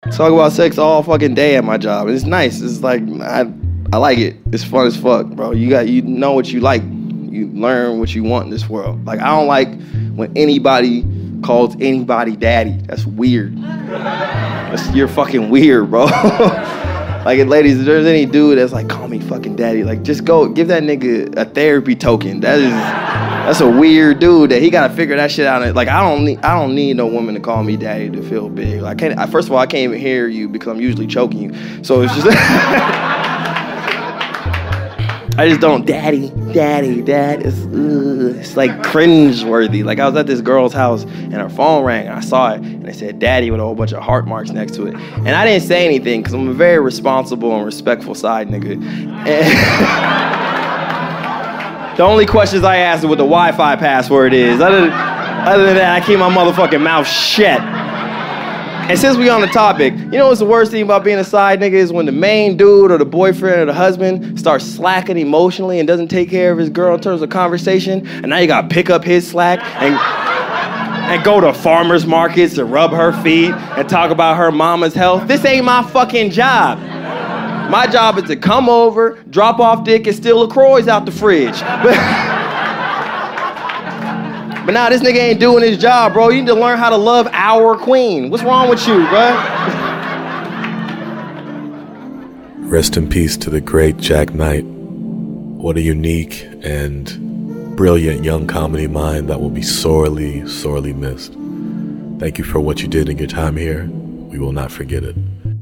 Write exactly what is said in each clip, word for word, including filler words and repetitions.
Talk about sex all fucking day at my job. It's nice. It's like I, I like it. It's fun as fuck, bro. You got, you know what you like. You learn what you want in this world. Like I don't like when anybody calls anybody daddy. That's weird. That's, you're fucking weird, bro. Like, ladies, if there's any dude that's like, call me fucking daddy, like, just go give that nigga a therapy token. That is, that's a weird dude that he gotta figure that shit out. Like, I don't need, I don't need no woman to call me daddy to feel big. Like, I can't. I, first of all, I can't even hear you because I'm usually choking you. So it's just, I just don't, daddy, daddy, dad. It's, ugh, it's like cringe-worthy. Like, I was at this girl's house and her phone rang and I saw it and they said daddy with a whole bunch of heart marks next to it. And I didn't say anything because I'm a very responsible and respectful side nigga. And the only questions I asked are what the Wi-Fi password is. Other than, other than that, I keep my motherfucking mouth shut. And since we on the topic, you know what's the worst thing about being a side nigga is when the main dude or the boyfriend or the husband starts slacking emotionally and doesn't take care of his girl in terms of conversation, and now you gotta pick up his slack and and go to farmers markets to rub her feet and talk about her mama's health. This ain't my fucking job. My job is to come over, drop off dick, and steal LaCroix out the fridge. But, But now this nigga ain't doing his job, bro. You need to learn how to love our queen. What's wrong with you, bro? Rest in peace to the great Jack Knight. What a unique and brilliant young comedy mind that will be sorely, sorely missed. Thank you for what you did in your time here. We will not forget it.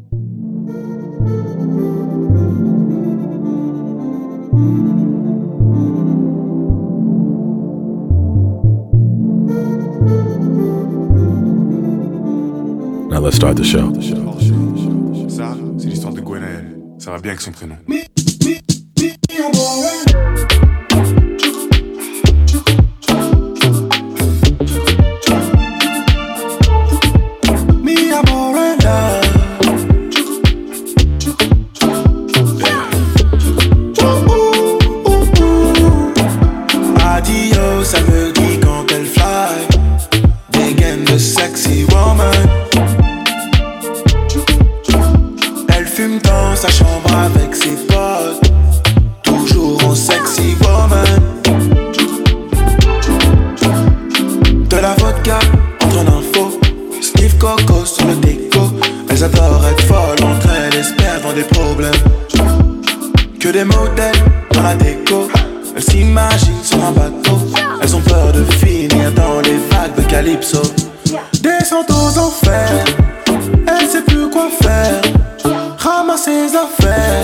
Now let's start the show. Ça, c'est l'histoire de Gwenaël. Ça va bien avec son prénom. Adios, elle me dit quand elle fly. Dégaine de sexy woman. Fume dans sa chambre avec ses potes, toujours en sexy woman. De la vodka entre un info, sniff coco sur le déco. Elles adorent être folles entre elles, espèrent dans des problèmes. Que des modèles dans la déco, elles s'imaginent sur un bateau. Elles ont peur de finir dans les vagues de Calypso. Descente aux enfers, elle sait plus quoi faire. Ramasse ses affaires.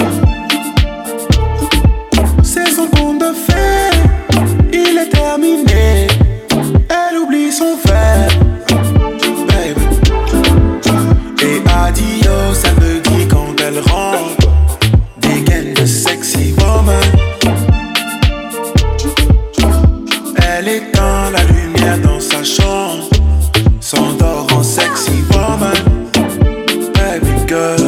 C'est son compte de fait. Il est terminé. Elle oublie son verre. Baby. Et adios, elle me dit quand elle rentre. Dégaine de sexy woman. Elle éteint la lumière dans sa chambre. S'endort en sexy woman. Baby girl.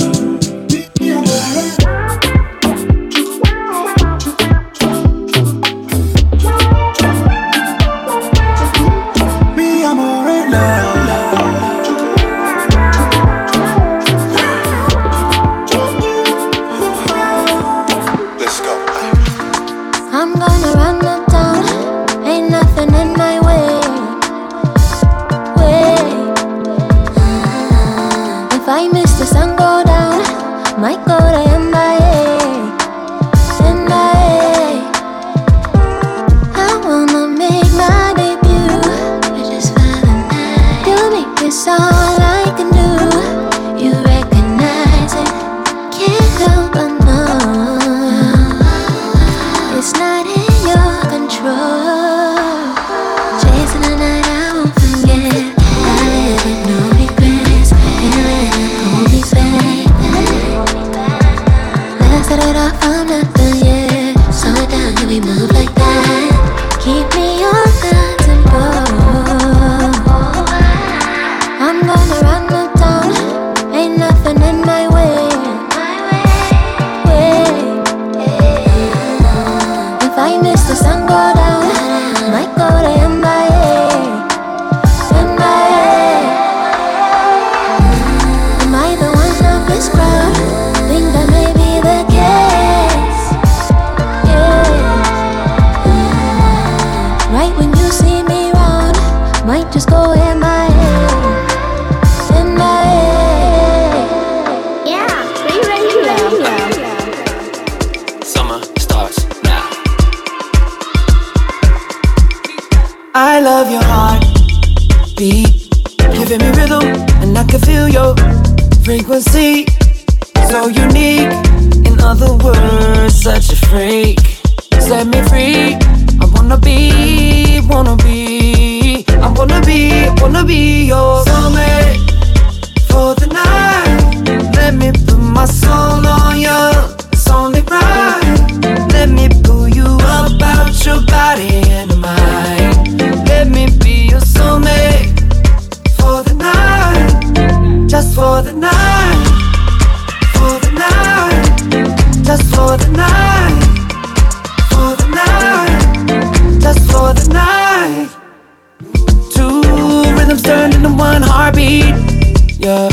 giving me rhythm, and I can feel your frequency. So unique, in other words, such a freak. Set me free. I wanna be, wanna be, I wanna be, wanna be your soulmate for the night. Let me put my soul on you. It's only right. Let me pull you up out your body and mind. Let me be your soulmate for the night, just for the night, for the night, just for the night, for the night, just for the night. Two rhythms turned into one heartbeat. Yeah,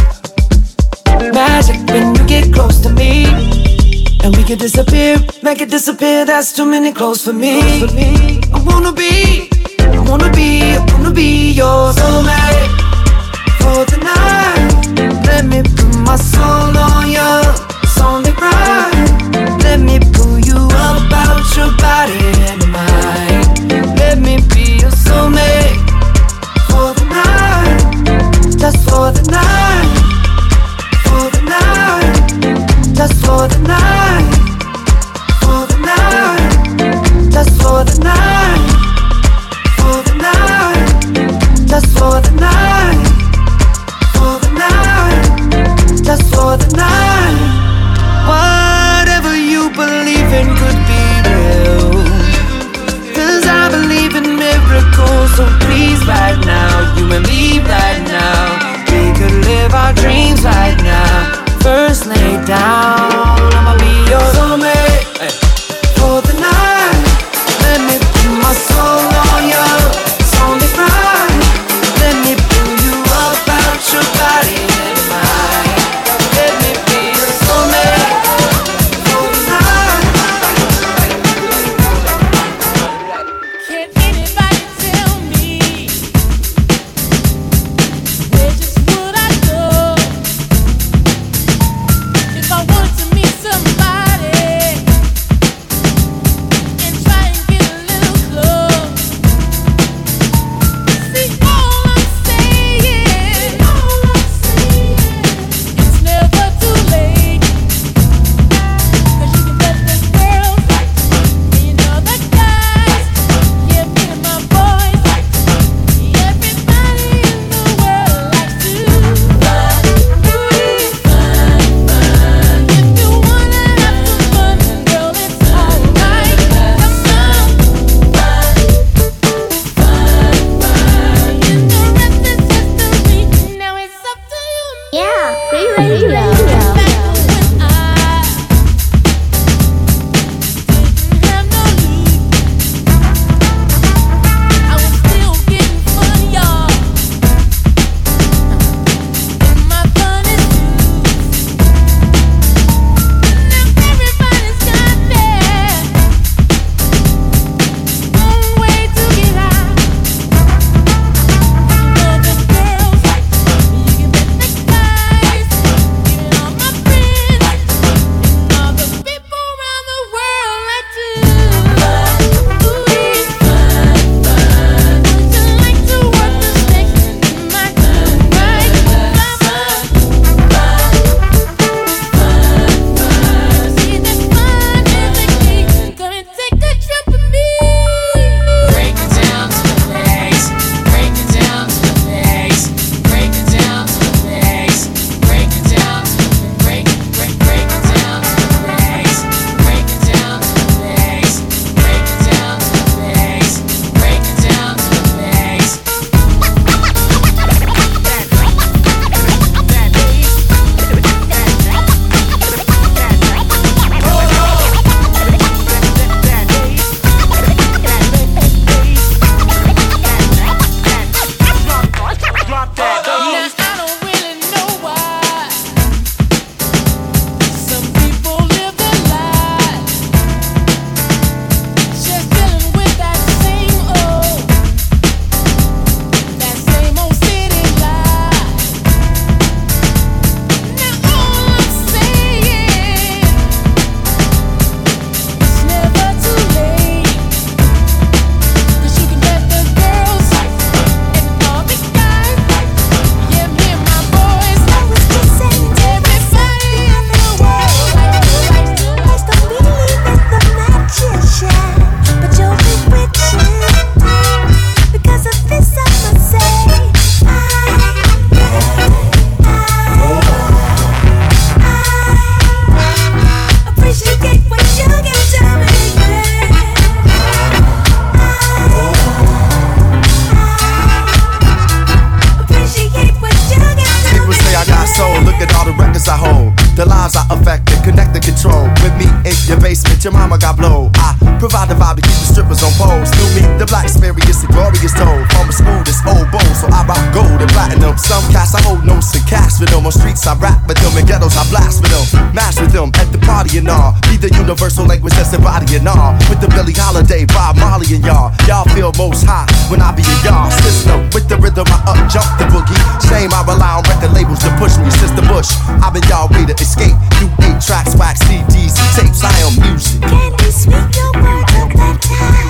magic when you get close to me, and we can disappear, make it disappear. That's too many clothes for me. I wanna be, I wanna be, I wanna be your soulmate for the night. Let me put my soul on you. It's only right. Let me pull you up out your body and mind. Let me be your soulmate for the night, just for the night, for the night, just for the night, for the night, just for the night, for the night, just for the night, for the night, just for the night. Whatever you believe in could be real, 'cause I believe in miracles. So please right now, you and me right now, we could live our dreams right now. First lay down, I'ma be your soulmate for the night. Let me put my soul on you. It's only right. Let me pull you up out your body and mind. Let me be your soulmate for the night. Can anybody tell me where just would I go if I wanted to meet somebody and try and get a little close? See, all I'm saying, all I'm saying, it's never too late. 'Cause you can bet the girls, and you know the guys, yeah, me and my boys, everybody in the world likes to fun, fun, fun. If you wanna have some fun, girl, it's alright. Come on, fun, fun, fun. And the rest is history. Now it's up to you. Yeah, free radio. Back when I didn't have no need, I was still getting fun, y'all. And my fun is loose. Now everybody's got their own way to get high. You know the girls, you can bet the guys, even all targets I hold, the lives I affect and connect and control. With me in your basement, your mama got blow. I provide the vibe to keep the strippers on poles. Through me, the black experience, the glorious told. From a smoothest old bowl, so I rock gold and platinum. Some cats I hold notes and cash with them. On streets I rap with them, in ghettos I blast with them. Mash with them at the party and all. Be the universal language that's embodying all. With the Billie Holiday, Bob Marley and y'all. Y'all feel most high when I be in y'all system. With the rhythm I up jump the boogie. Shame I rely on record labels to push me. Sister Bush, I've been y'all way to escape. You eight tracks, wax, C Ds, and tapes. I am music. Can you speak your words of that time?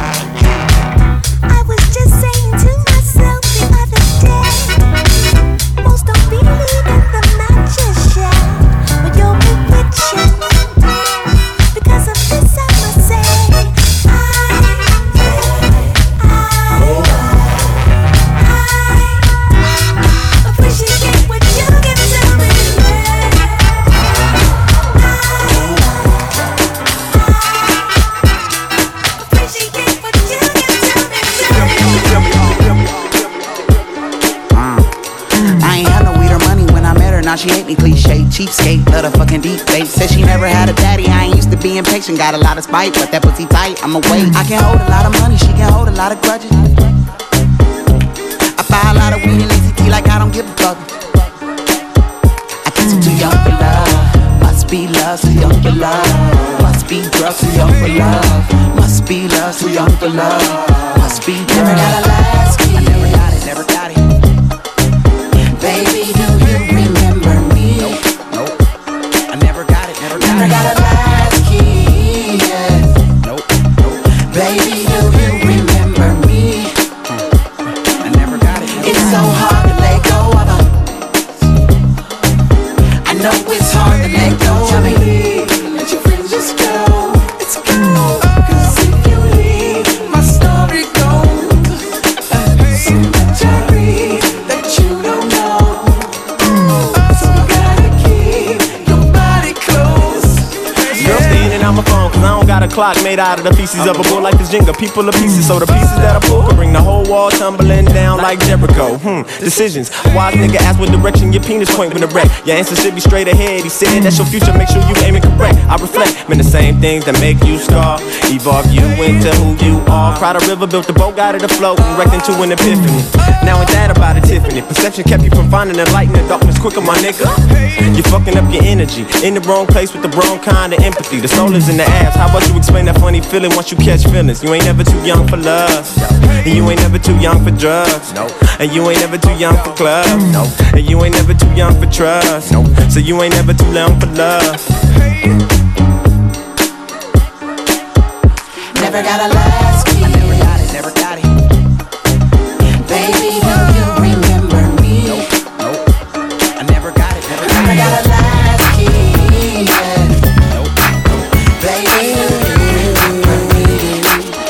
I was just saying to myself the other day, most don't believe in the magician, but you're bewitching. Because of this I must say, I, I, I appreciate what you give to me. Now she hate me, cliche, cheapskate, love the fucking deep fake. Said she never had a daddy, I ain't used to being patient. Got a lot of spite, but that pussy tight, I'ma wait. I can hold a lot of money, she can hold a lot of grudges. I buy a lot of weed and lazy tea like I don't give a fuck. I guess I'm too young for love. Must be love, too young for love. Must be drugs, too young for love. Must be love, too young for love. Must be drugs. Never got a last key. I never got it, never got it. Baby, do you remember me? Nope, nope. I never got it, never got never it. Never got a last key, yeah. Nope, nope. Baby, do you remember me? Hmm. I never got it. Never it's got so it. Hard to let go of her. I know it's hard to let go of me. Let your friends just go. It's go. Cause if you leave, my story goes. So much I read that you don't know. On my phone, cause I don't got a clock made out of the pieces of a bull like this Jenga. People are pieces, so the pieces that I pull could bring the whole wall tumbling down like Jericho. Hmm, decisions. A wise nigga ask what direction your penis point when the wreck. Your answer should be straight ahead. He said that's your future, make sure you aiming correct. I reflect, man, the same things that make you scar evolve you into who you are. Pride of River built the boat, got it afloat, and wrecked into an epiphany. Now ain't that about a Tiffany? Perception kept you from finding the light in the darkness quicker, my nigga. You're fucking up your energy, in the wrong place with the wrong kind of empathy. The soul is in the ass. How about you explain that funny feeling once you catch feelings? You ain't never too young for love, and you ain't never too young for drugs, no. And you ain't never too young for clubs, no. And you ain't never too young for trust, no. So you ain't never too young for love. Never got a last key. I never got it, never got it. Baby, do you remember me? Nope, nope. I never got it, never got it. Never got a last key, yeah. Nope, nope. Baby, do you remember me?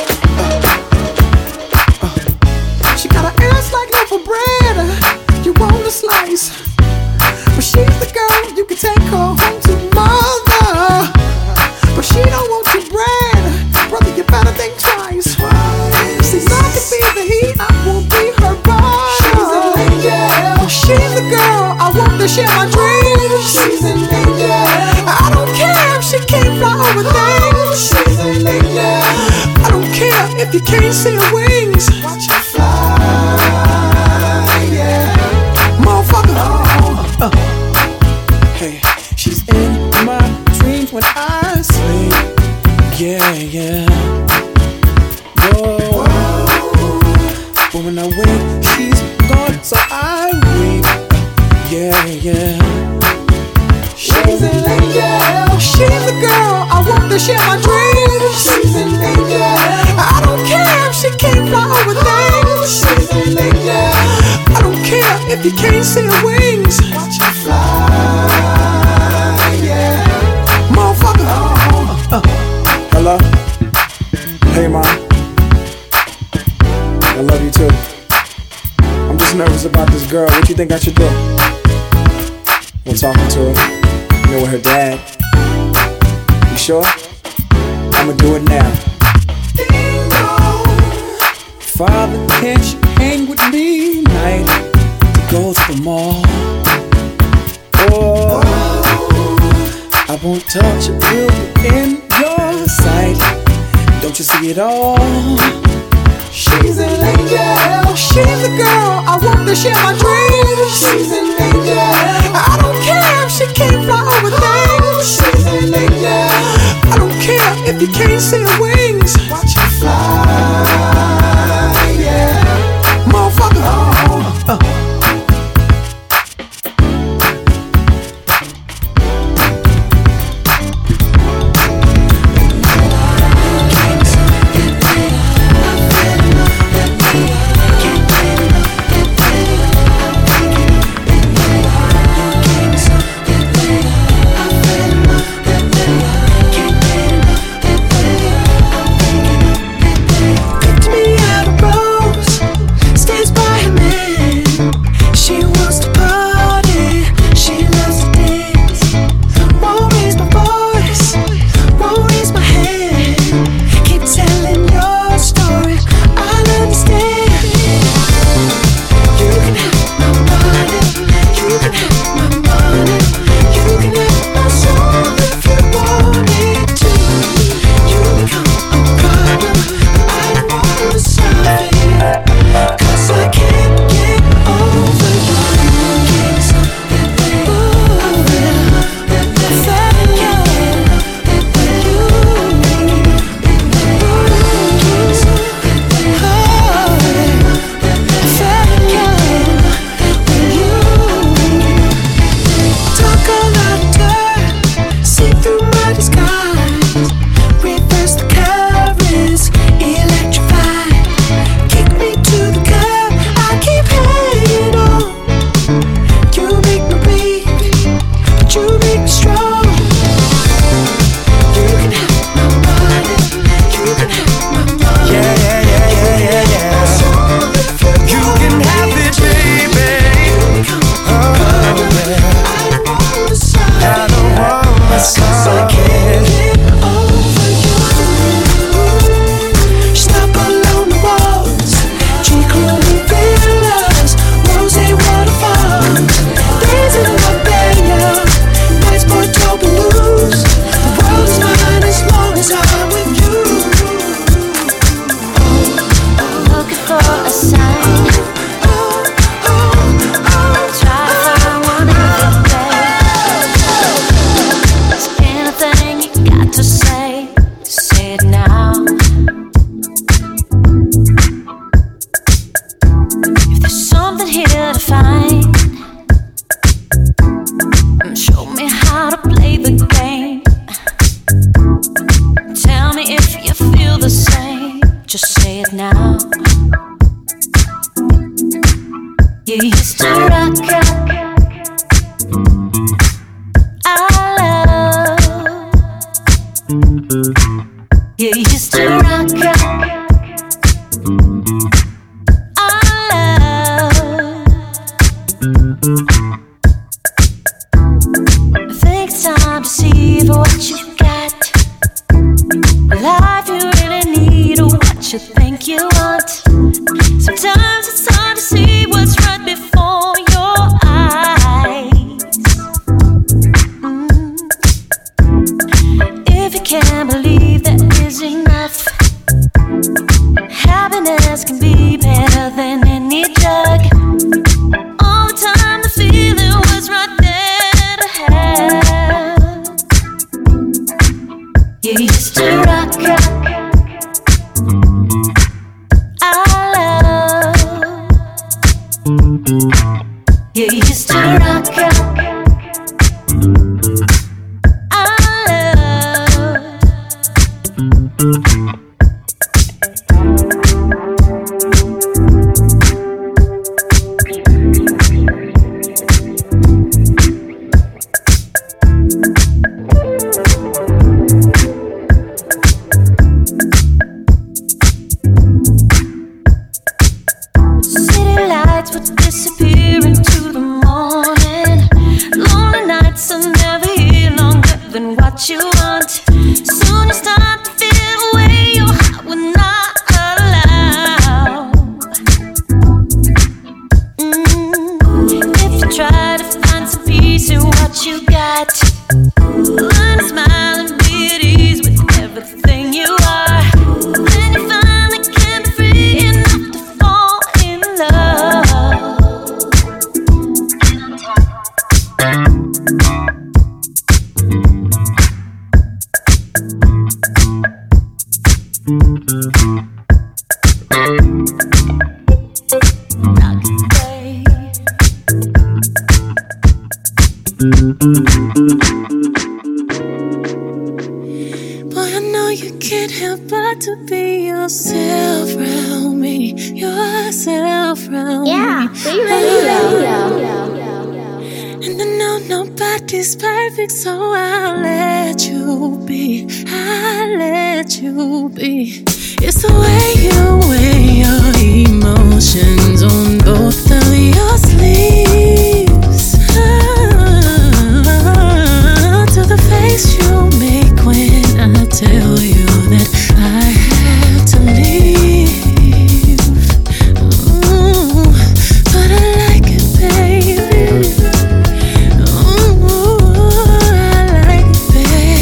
Uh, uh. She got her ass like loaf of bread. You want a slice, but she's the girl you can take her home to mother. But she don't want your bread, brother. You better think twice. See, I can be the heat, I won't be her body. She's an angel. She's the girl I want to share my dreams. She's an angel. I don't care if she can't fly over things. She's an angel. I don't care if you can't see her wings. Watch her fly, yeah, motherfucker. Uh, uh. Hey, she's in my dreams when I sleep. Yeah, yeah. Whoa. But when I wake, she's gone, so I weep. Yeah, yeah. She's an angel. She's the girl I want to share my dreams. She's an angel. I don't care if she can't fly over things. She's an angel. I don't care if you can't see her wings. Watch her fly, yeah, motherfucker. Uh, uh. Hello? Hey, Mom. I love you too. I'm just nervous about this girl. What you think I should do? We're talking to her. You know, with her dad. You sure? I'ma do it now. Father, can't you hang with me tonight to go to the mall? Oh, I won't touch a building in your sight. Don't you see it all? She's an angel. She's the girl I want to share my dreams. She's an angel. I don't care if she can't fly over things. She's an angel. I don't care if you can't see her wings. Watch her fly, yeah. Motherfucker. Oh, uh. Try to find some peace in got. Learn to smile and be at ease with everything you are. Then you finally can be free enough to fall in love. Boy, I know you can't help but to be yourself around me. Yourself around Yeah, me. Free Radio. And I know nobody's perfect, so I'll let you be. I'll let you be. It's the way you wear your emotions on both of your sleeves. Ah, to the face you make when I tell you that I have to leave. Ooh, but I like it, baby. Ooh, I like it,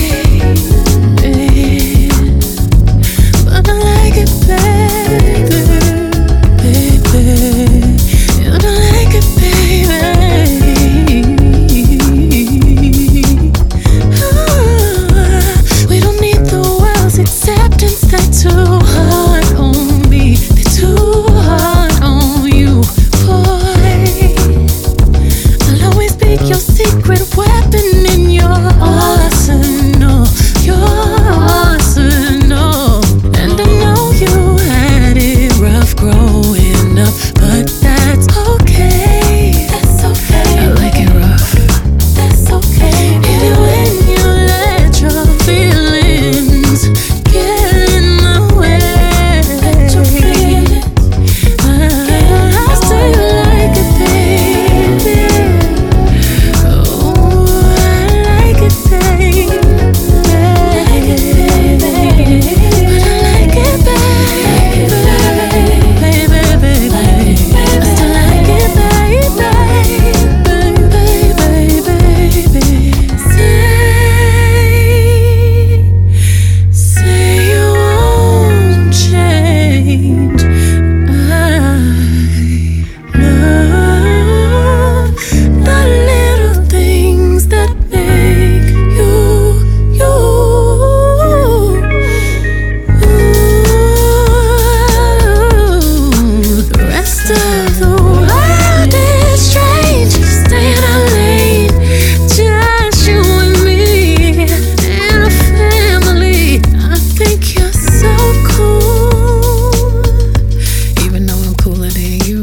baby. But I like it, baby, baby. You don't like it, baby. Ah, we don't need the world's acceptance. They're too hard on me. They're too hard on you, boy. I'll always be your secret weapon in your arsenal, your arsenal. And I know you had it rough growing up, but that's okay. That's okay. I like it rough. That's okay. Even when you let your feelings get in the way, let your feelings I still like it, baby. Oh, I like it, baby. Like it, baby. But I like it, baby. Baby, baby. I still like it, baby. Baby, baby. Say, say you won't change. I love the little things that make you, you. Ooh, the rest of the world is strange. Stay in our lane, just you and me and a family. I think you're so cool, even though I'm cooler than you.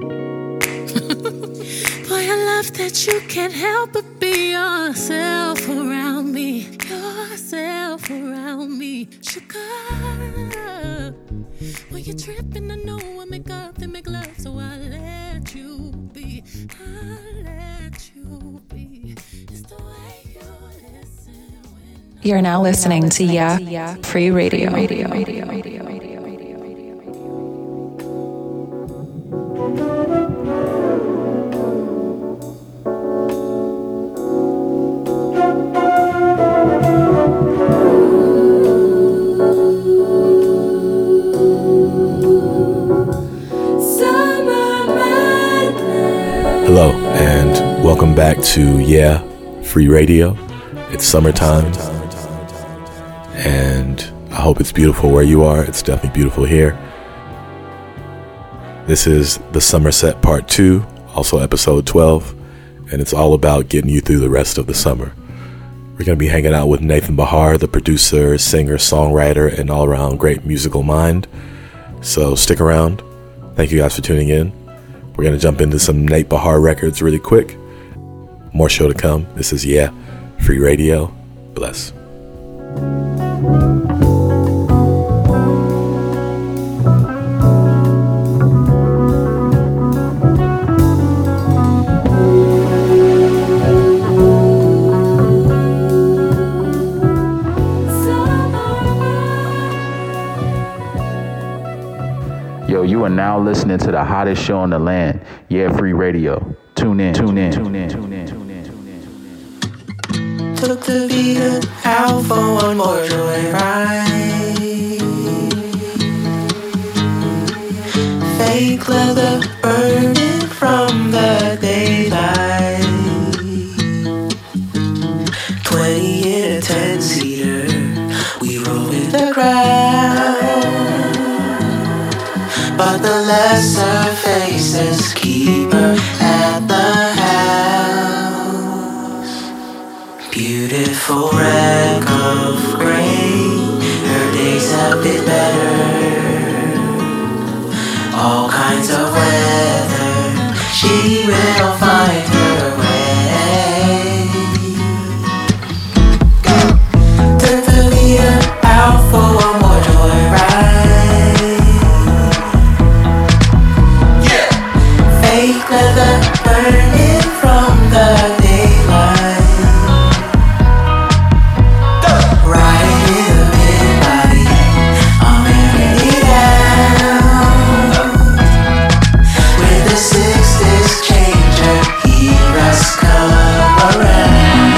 Boy, I love that you can't help but be yourself around me. Yourself around me, sugar. When you're tripping, I know I make up and make love, so I let you be. I let you be. It's the way you listen when You're now listening to Yeah Free Radio. Radio. Radio. Hello, and welcome back to Yeah Free Radio. It's summertime, and I hope it's beautiful where you are. It's definitely beautiful here. This is the Somerset Part two, also episode twelve, and it's all about getting you through the rest of the summer. We're going to be hanging out with Nathan Bahar, the producer, singer, songwriter, and all-around great musical mind. So stick around. Thank you guys for tuning in. We're going to jump into some Nate Bahar records really quick. More show to come. This is Yeah Free Radio. Bless. Yo, you are now listening to the hottest show on the land, Yeah Free Radio. Tune in, tune in, tune in, tune in, tune in, tune in. took the Vita out for one more joyride. Fake leather burning from the daylight. Twenty in a ten-seater, we roll with the crowd. But the lesser faces keep her at the house. Beautiful wreck of grain, her days have been better. All kinds of weather, she will find her way. Took the Vita out for one more joyride. Yeah. Fake leather burning from the daylight. Riding in the mid-body, I'm wearing it down. With the six-disc changer, heroes come around.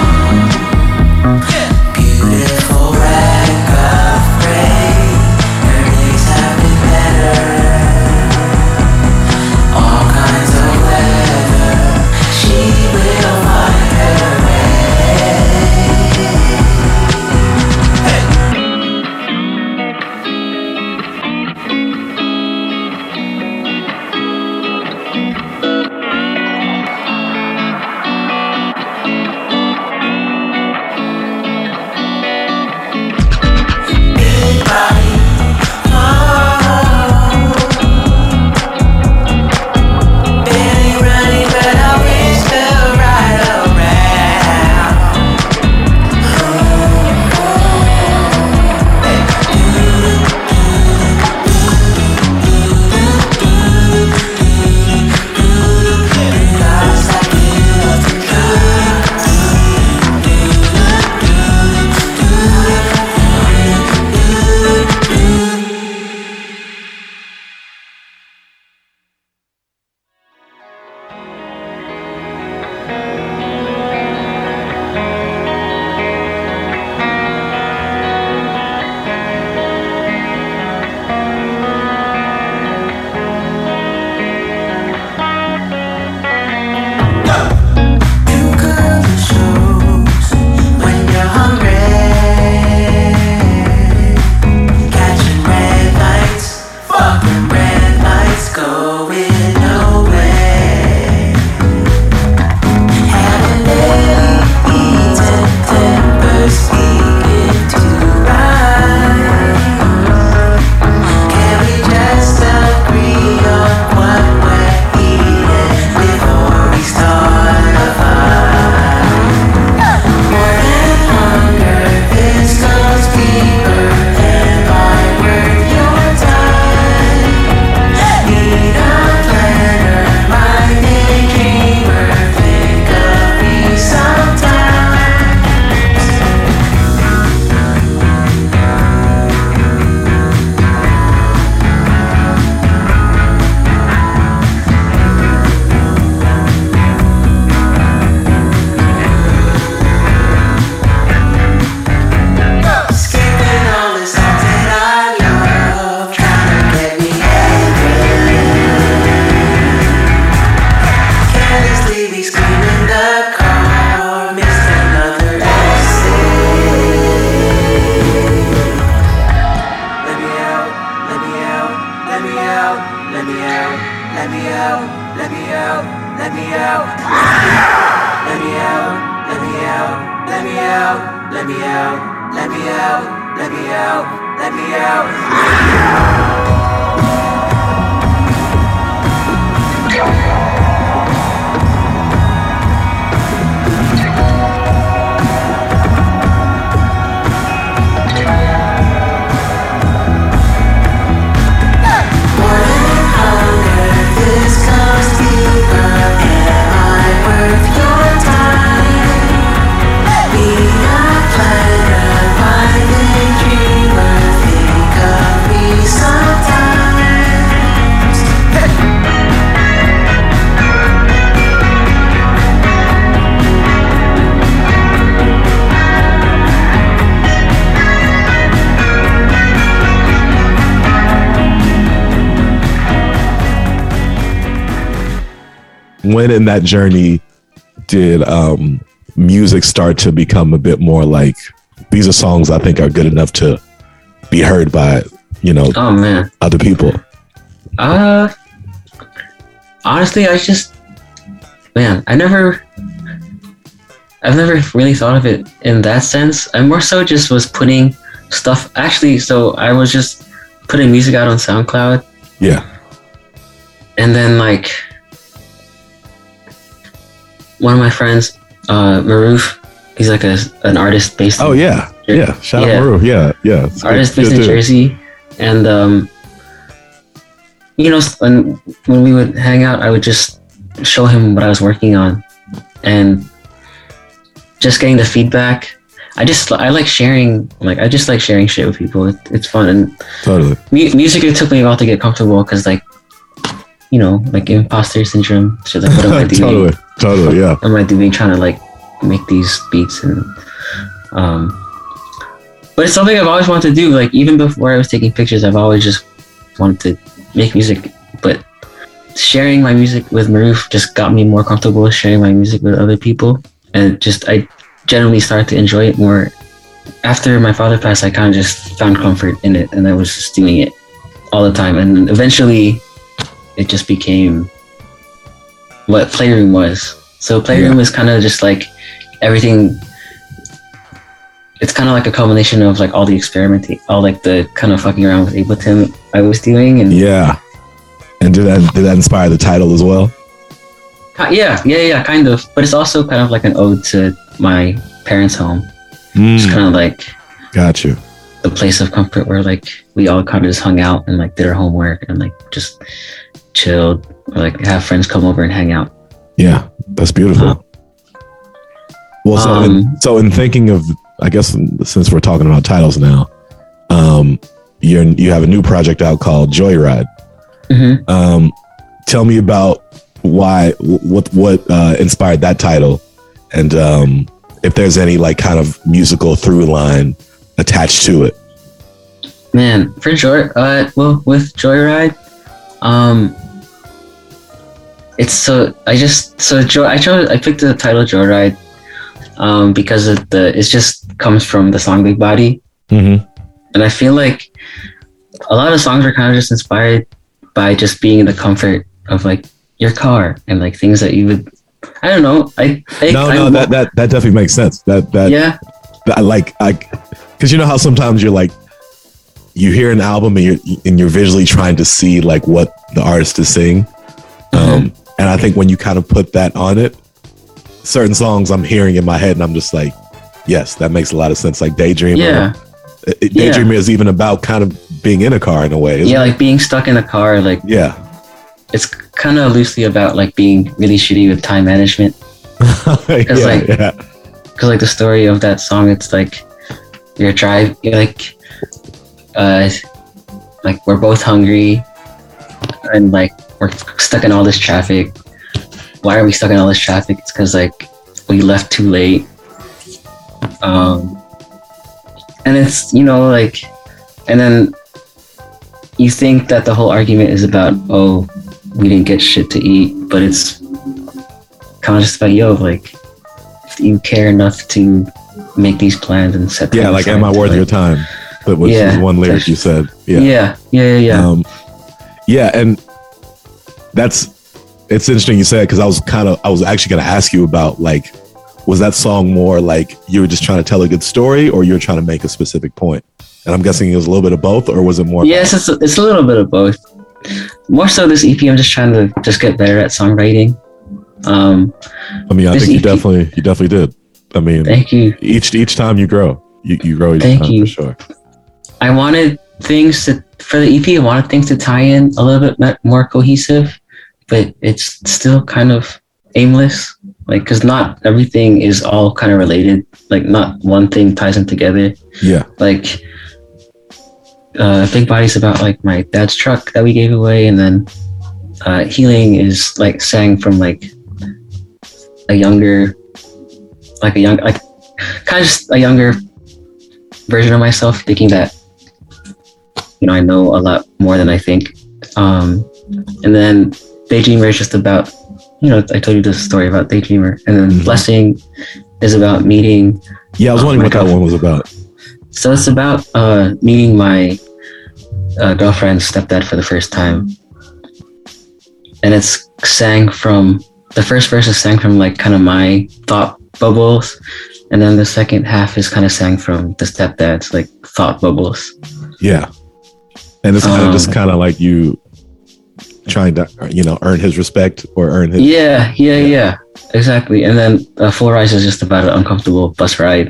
Beautiful wreck of gray, her days have been better. All kinds of weather, she will find her way. Big body, oh. Barely running, but I wish the right around. Guys like you, you cut the shows when you're hungry. Catching red lights, fucking red lights, going nowhere. Haven't barely eaten, tempers speaking to rhyme. Can we just agree on what we're eating before we start a fight? More than hunger, this comes deeper than I worth your time. Need a planner, my daydreamer, think of me sometimes. Skipping all the songs that I love, trying to get me angry. Carelessly be screaming the car, missed another exit. Let me out, let me out, let me out, let me out, let me out, let me out, let me out. Let me out, let me out, let me out, let me out, let me out, let me out, let me out. More than hunger, this comes deeper. Am I worth your time? Be a planner, my daydreamer, think of me some when in that journey did um, music start to become a bit more like, these are songs I think are good enough to be heard by, you know, oh man, other people? Uh, honestly, I just, man, I never, I've never really thought of it in that sense. I more so just was putting stuff, actually, so I was just putting music out on SoundCloud. Yeah. And then like, one of my friends, uh, Maroof, he's like a, an artist based Oh in yeah, yeah, shout yeah. out Maroof, yeah, yeah. It's Artist good- based good in dude. Jersey. And, um, you know, when, when we would hang out, I would just show him what I was working on. And just getting the feedback. I just, I like sharing, like, I just like sharing shit with people. It, it's fun. And Totally. mu- music, it took me a while to get comfortable because, like, you know, like imposter syndrome. So, like, what am I doing? Totally, totally, yeah. What am I doing trying to, like, make these beats? And, um, but it's something I've always wanted to do. Like, even before I was taking pictures, I've always just wanted to make music. But sharing my music with Maroof just got me more comfortable sharing my music with other people. And just, I generally started to enjoy it more. After my father passed, I kind of just found comfort in it, and I was just doing it all the time. And eventually, it just became what Playroom was. So Playroom Yeah. is kind of just like everything. It's kind of like a combination of like all the experimenting, all like the kind of fucking around with Ableton I was doing, and Yeah. And did that did that inspire the title as well? Ki- Yeah, yeah, yeah, kind of. But it's also kind of like an ode to my parents' home. It's kind of like Got you. the place of comfort where like we all kind of just hung out and like did our homework and like just chilled, or like have friends come over and hang out. Yeah, that's beautiful. Well, so, Um, in, so in thinking of, I guess since we're talking about titles now, um, you're you have a new project out called Joyride. Mhm. Um, tell me about why, what what uh, inspired that title, and um, if there's any like kind of musical through line attached to it. Man, for sure. Uh, well, with Joyride, um, it's so I just so Joy. I chose I picked the title Joyride, um, because of the it just comes from the song Big Body, Mm-hmm. and I feel like a lot of songs are kind of just inspired by just being in the comfort of like your car and like things that you would. I don't know. I, I No, I, no, that, that that definitely makes sense. That that Yeah. that, I like I, because you know how sometimes you're like, you hear an album and you're and you're visually trying to see like what the artist is saying, um, and I think when you kind of put that on it, certain songs I'm hearing in my head and I'm just like, yes, that makes a lot of sense. Like Daydreamer. Yeah. It- it- Yeah. Daydreamer is even about kind of being in a car in a way. isn't yeah, it? like being stuck in a car, like yeah. it's kind of loosely about like being really shitty with time management. Because yeah, like, yeah. because like the story of that song, it's like you're drive, you're like, uh, like we're both hungry, and like we're stuck in all this traffic. Why are we stuck in all this traffic? It's because like we left too late. Um, and it's you know like, and then you think that the whole argument is about oh we didn't get shit to eat, but it's kind of just about yo like if you care enough to make these plans and set them Yeah, like, am I aside to, worth like- your time? That was Yeah, one lyric that's- you said. Yeah. Yeah, yeah, yeah, yeah. Um, yeah, and that's it's interesting you said because I was kind of I was actually going to ask you about like, was that song more like you were just trying to tell a good story or you were trying to make a specific point? And I'm guessing it was a little bit of both, or was it more? Yes, it's, it's a little bit of both. More so this E P, I'm just trying to just get better at songwriting. Um, I mean, I this think you E P definitely you definitely did. I mean, Thank you. Each each time you grow, you, you grow each Thank time you. for sure. I wanted things to for the E P. I wanted things to tie in a little bit me- more cohesive, but it's still kind of aimless. Like, cause not everything is all kind of related. Like, not one thing ties them together. Yeah. Like, uh, Big Body's about like my dad's truck that we gave away, and then uh, Healing is like sang from like a younger, like a young, like kind of just a younger version of myself, thinking that you know I know a lot more than I think. Um, and then Daydreamer is just about you know, I told you this story about Daydreamer, and then Blessing is about meeting. Yeah, I was wondering what that one was about. So it's about uh, meeting my uh, girlfriend's stepdad for the first time, and it's sang from the first verse is sang from like kind of my thought bubbles, and then the second half is kind of sang from the stepdad's like thought bubbles. Yeah, and it's kind of Um, just kind of like you trying to, you know, earn his respect or earn his. Yeah, yeah, yeah, exactly. And then uh, Full Rise is just about an uncomfortable bus ride.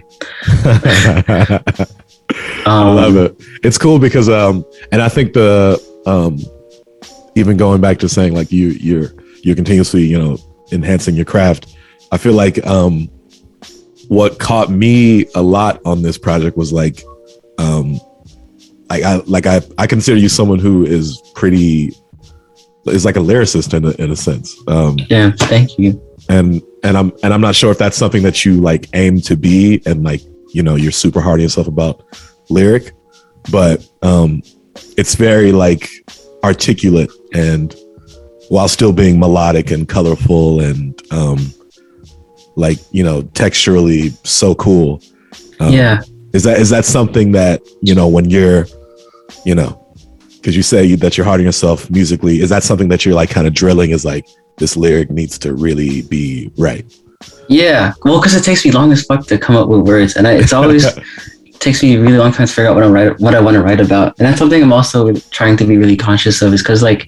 I love it. It's cool because, um, and I think the, um, even going back to saying like you, you're, you're continuously, you know, enhancing your craft. I feel like, um, what caught me a lot on this project was like, um, I, I like I, I consider you someone who is pretty, is like a lyricist in a, in a sense. Um, yeah, thank you. And and I'm and I'm not sure if that's something that you like aim to be, and like, you know, you're super hard on yourself about lyric, but um, it's very like articulate and while still being melodic and colorful and um, like, you know, texturally so cool. Um, yeah. Is that is that something that, you know, when you're, you know, because you say that you're hard on yourself musically, is that something that you're like kind of drilling is like, this lyric needs to really be right? Yeah, well, because it takes me long as fuck to come up with words, and I, it's always takes me a really long time to figure out what I write, what I want to write about, and that's something I'm also trying to be really conscious of. Is because like,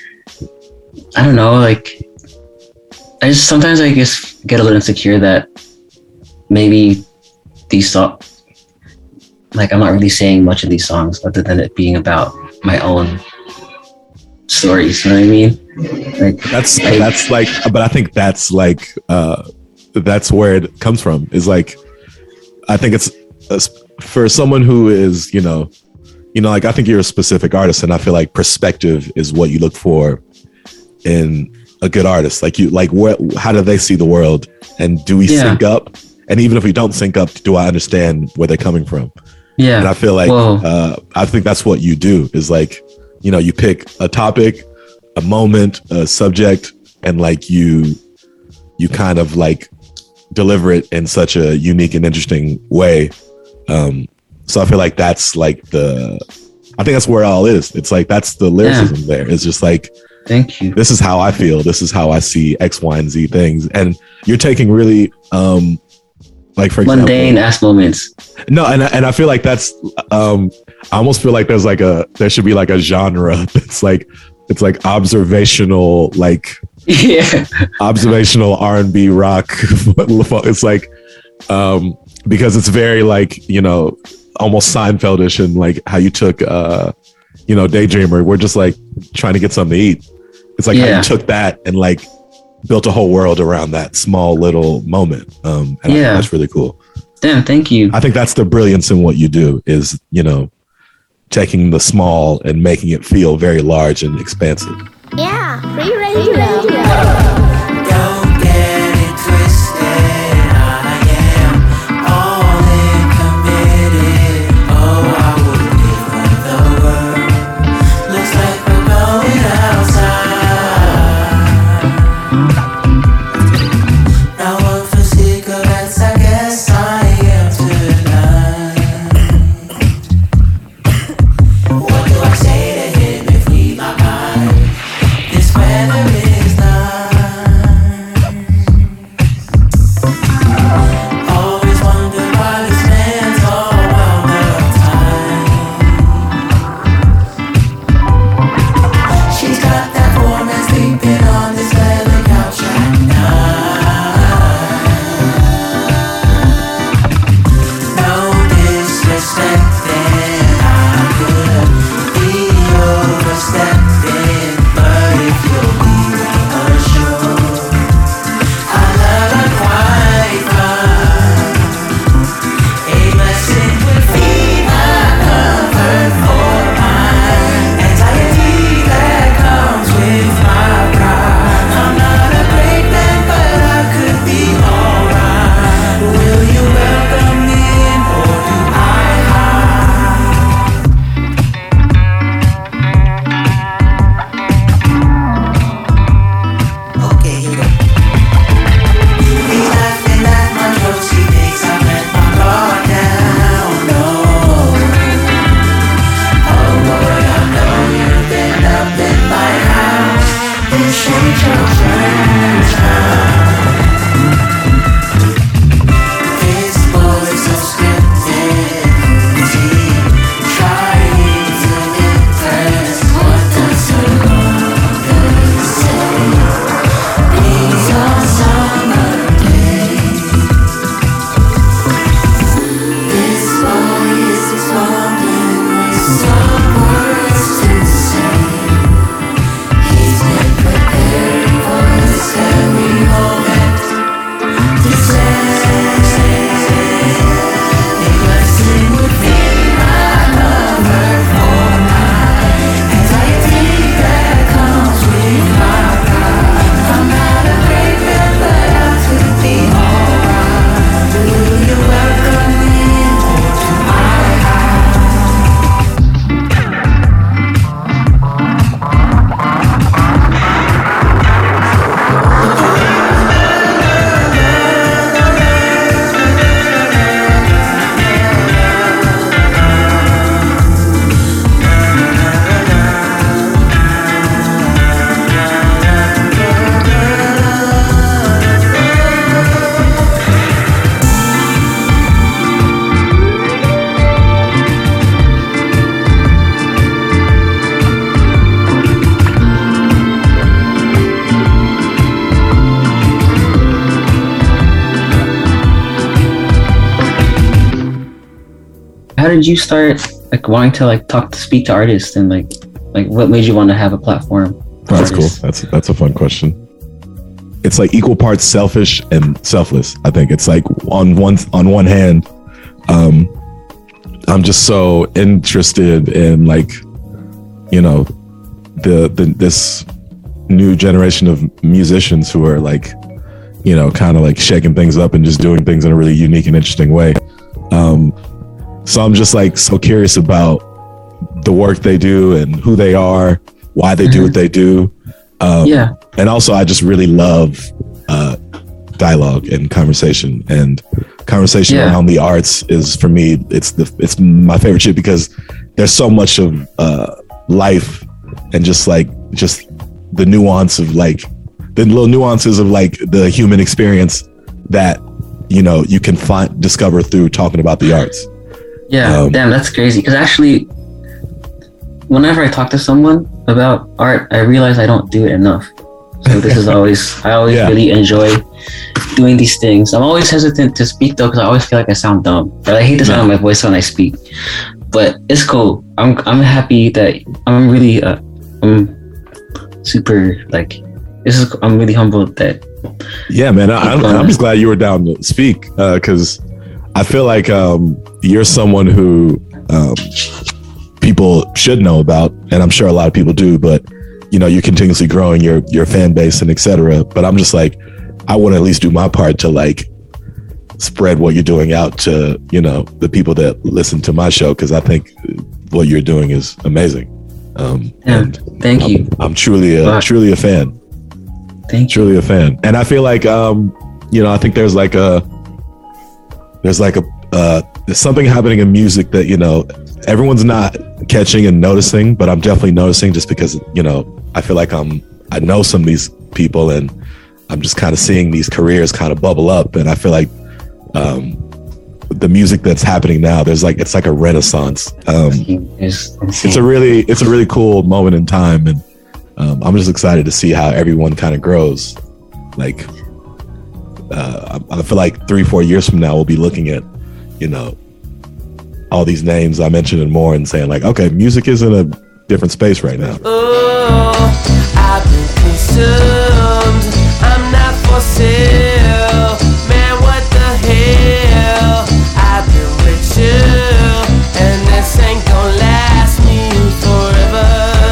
I don't know, like, I just sometimes I just get a little insecure that maybe these songs, like, I'm not really saying much of these songs other than it being about my own stories. You know what I mean? Like that's I, that's like, but I think that's like uh that's where it comes from, is like, I think it's uh, for someone who is, you know you know like, I think you're a specific artist, and I feel like perspective is what you look for in a good artist. Like, you like, what, how do they see the world, and do we Yeah. sync up? And even if we don't sync up, do I understand where they're coming from? Yeah. And I feel like Whoa. uh I think that's what you do, is like, you know, you pick a topic, a moment, a subject, and like you you kind of like deliver it in such a unique and interesting way. Um, so I feel like that's like the, I think that's where it all is. It's like, that's the lyricism Yeah. there. It's just like, thank you. this is how I feel. This is how I see X, Y, and Z things. And you're taking really, um, like, for example, Mundane ass moments. no, and I- and I feel like that's, um, I almost feel like there's like a, there should be like a genre that's like, it's like observational, like yeah, observational R and B rock. It's like, um, because it's very like, you know, almost Seinfeldish, and like how you took, uh, you know, Daydreamer. We're just like trying to get something to eat. It's like how Yeah. you took that and like built a whole world around that small little moment. Um, and I think Yeah. that's really cool. Damn, thank you. I think that's the brilliance in what you do, is, you know, taking the small and making it feel very large and expansive. Yeah, free radio. Don't get it twisted. I am all in committed. Oh, I would give her the world. Looks like we're going outside. Now one for cigarettes, I guess I am tonight. What do I say to him if we my mind? This weather is not how did you start like wanting to like talk to speak to artists and like like what made you want to have a platform? That's cool. That's that's a fun question. It's like equal parts selfish and selfless. I think it's like on one on one hand, um, I'm just so interested in like, you know, the the this new generation of musicians who are like, you know, kind of like shaking things up and just doing things in a really unique and interesting way. Um, so I'm just like so curious about the work they do and who they are, why they mm-hmm. do what they do. Um, yeah. And also I just really love uh, dialogue and conversation, and conversation yeah. around the arts is for me, it's the it's my favorite shit, because there's so much of uh, life and just like just the nuance of like the little nuances of like the human experience that, you know, you can find discover through talking about the arts. Yeah, um, damn, that's crazy. Because actually, whenever I talk to someone about art, I realize I don't do it enough. So this is always, I always yeah. really enjoy doing these things. I'm always hesitant to speak though, because I always feel like I sound dumb. Or I hate the sound yeah. of my voice when I speak. But it's cool. I'm I'm happy that I'm really uh, I'm super like this is. I'm really humbled that. Yeah, man. I, I'm, I'm just glad you were down to speak, because uh, I feel like um, you're someone who um, people should know about, and I'm sure a lot of people do. But you know, you're continuously growing your your fan base and et cetera. But I'm just like, I want to at least do my part to like spread what you're doing out to, you know, the people that listen to my show, because I think what you're doing is amazing. Um, yeah, thank I'm, you. I'm truly a wow. truly a fan. Thank you. Truly a fan, and I feel like um, you know, I think there's like a there's like a uh, there's something happening in music that, you know, everyone's not catching and noticing, but I'm definitely noticing, just because, you know, I feel like I'm I know some of these people, and I'm just kind of seeing these careers kind of bubble up, and I feel like um, the music that's happening now, there's like it's like a renaissance. Um, it's, it's a really it's a really cool moment in time, and um, I'm just excited to see how everyone kind of grows. Like, uh, I, I feel like three, four years from now, we'll be looking at, you know, all these names I mentioned and more, and saying like, okay, music is in a different space right now. Oh, I've been consumed. I'm not for sale. Man, what the hell? I've been with you, and this ain't gonna last me forever.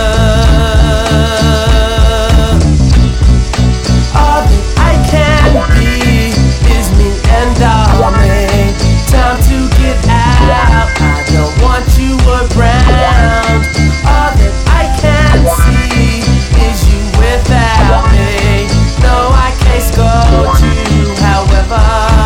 All that I can be is me and all me. Time to get out. I don't want you around. All that I can see is you without me. No, I can't scold you, however.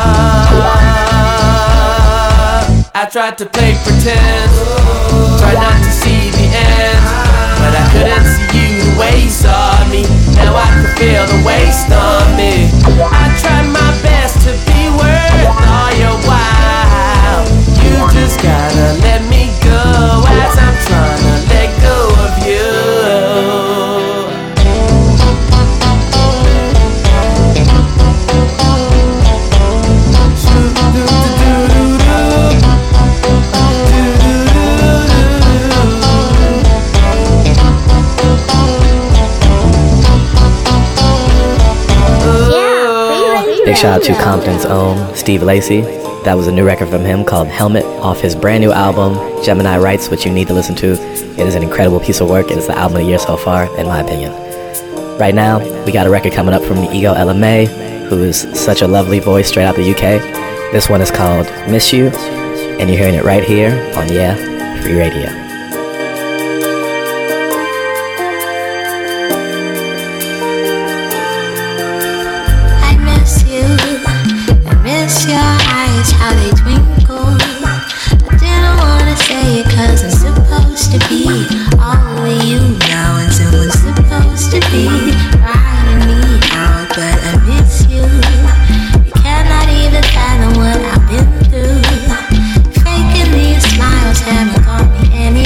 I tried to play pretend, tried not to see the end, but I couldn't see you the way you saw me. Now I can feel the waste on me. I tried my best to be worth all your while. You just gotta let me go as I'm trying to let go of you. Big shout out to Compton's own Steve Lacy. That was a new record from him called Helmet off his brand new album, Gemini Rights, which you need to listen to. It is an incredible piece of work. It is the album of the year so far, in my opinion. Right now, we got a record coming up from the Ego Ella May, who is such a lovely voice straight out the U K. This one is called Miss You, and you're hearing it right here on Yeah, Free Radio. Your eyes, how they twinkle. I didn't wanna say it cause I'm supposed to be all with you now, and someone's supposed to be riding me out, but I miss you. You cannot even fathom what I've been through. Faking these smiles haven't got me any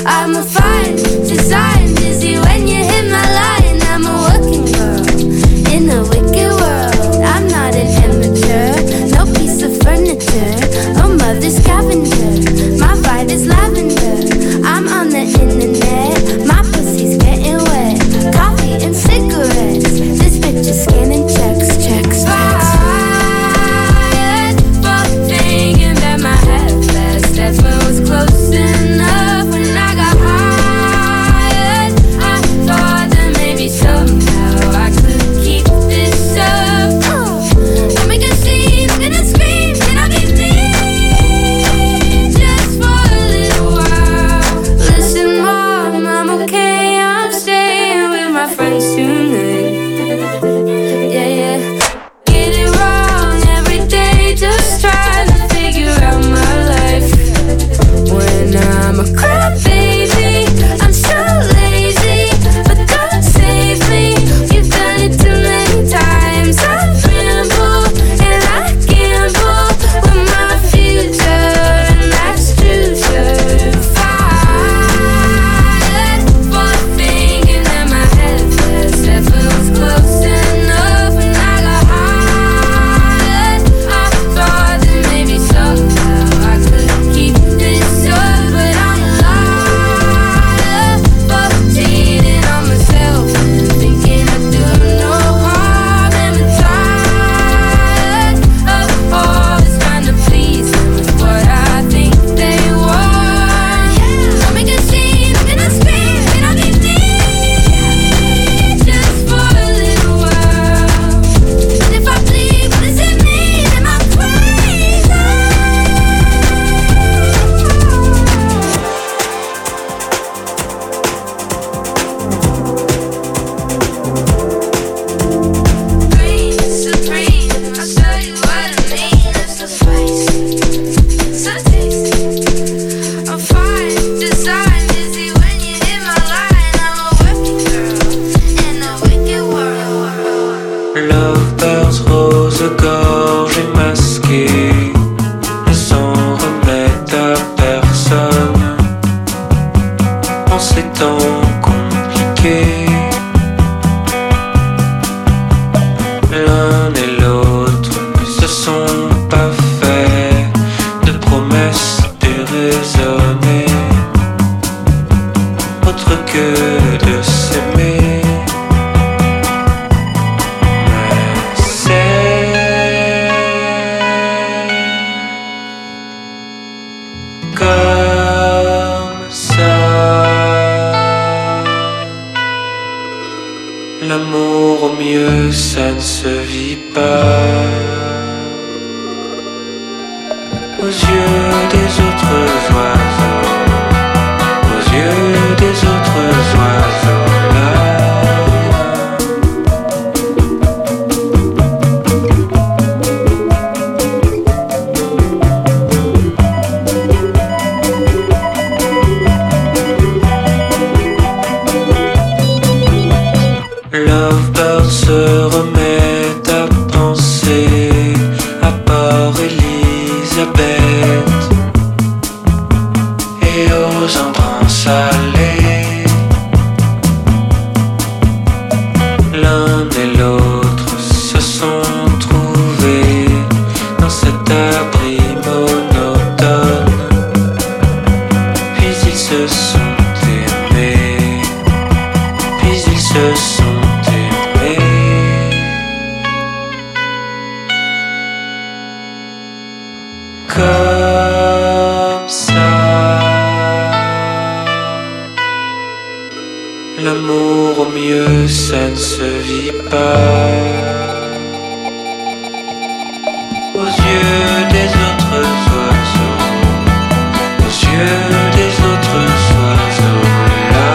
I'm a fine design, busy when you hit my line. I'm a working girl in a wicked world. I'm not an amateur, no piece of furniture, a mother scavenger. My vibe is lavender. I'm on the internet, my pussy's getting wet. Coffee and cigarettes, this bitch is scanning checks, checks, checks. Fired for thinking that my head fast ever was close enough. When I got hired, I thought that maybe somehow I could keep this up. I make a scene, and I scream, and I be me just for a little while. Listen, mom, I'm okay, I'm staying with my friends tonight. Yeah, yeah. Get it wrong every day, just trying to figure out my life. When I'm a crap baby, I'm so lazy, but don't save me. You've done it too many times. I ramble and I gamble with my future, and that's true, sir. Fired for thinking that my head fast ever was close enough. When I got hired, I thought that maybe somehow I could keep this up, but I'm a liar for cheating on myself and thinking I do no harm. And I'm tired of always trying to please them with what I think they want. I'll make a scene and I scream and I'll be me just for a little while. And if I bleed, what does it mean? Am I crazy? Green, supreme, I'll tell you what I mean. It's the spice, so tasty. I'm fine, design, busy when you hit my line. I'm a working girl in a wicked world. Lovebirds, rose-gorge et masqués, sans remède à personne. En ces temps compliqués, l'un et l'autre ne se sont pas fait de promesses déraisonnées, autre que de s'aimer. C'est comme ça. L'amour au mieux, ça ne se vit pas. Aux yeux des autres oiseaux, aux yeux des autres oiseaux là. Lovebird se remet à penser à part Elisabeth et aux embruns salés. L'un et l'autre se sont trouvés dans cet abri monotone, puis ils se sont aimés, puis ils se sont comme ça. L'amour au mieux, ça ne se vit pas. Aux yeux des autres oiseaux, aux yeux des autres oiseaux là.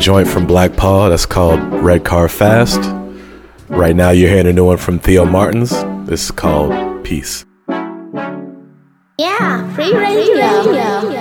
joint from Black Paw that's called Red Car Fast. Right now you're hearing a new one from Theo Martins. This is called Peace. Yeah, free radio.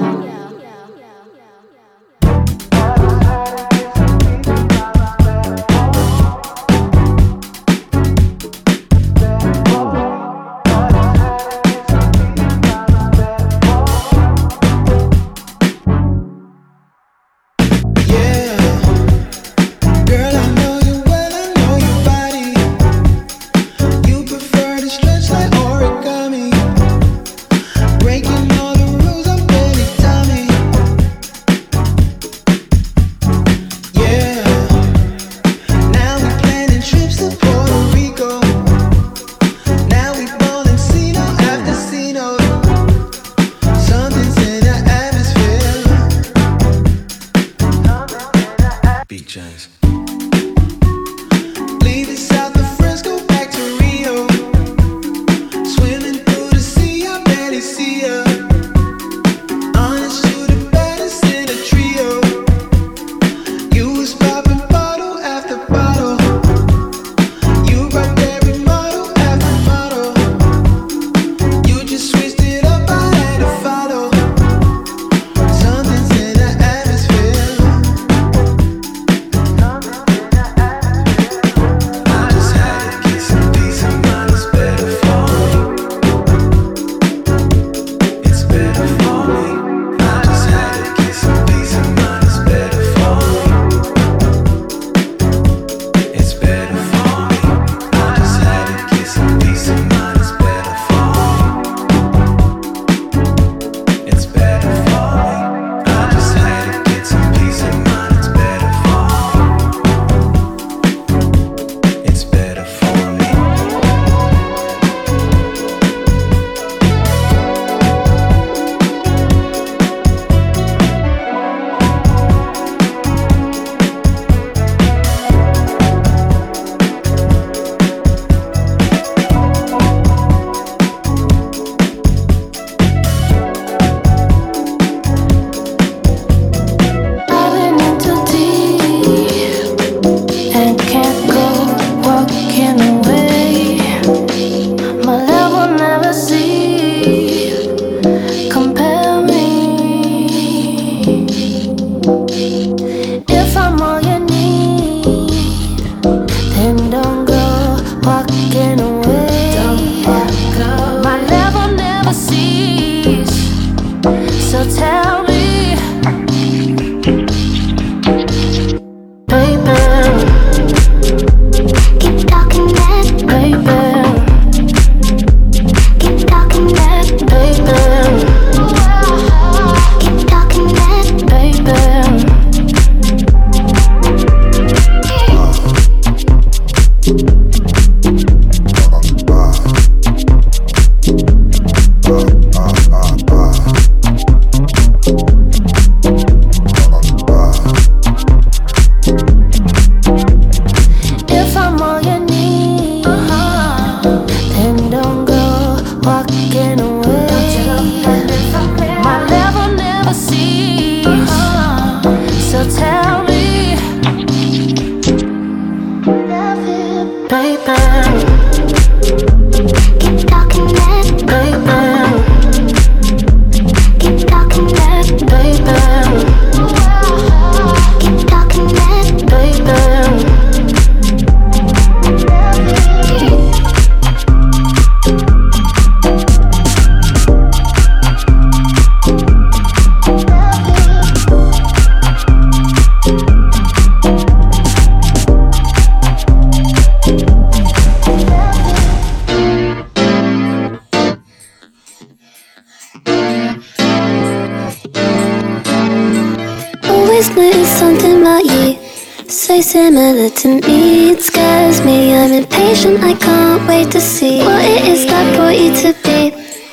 Similar to me, it scares me. I'm impatient, I can't wait to see what it is that brought you to be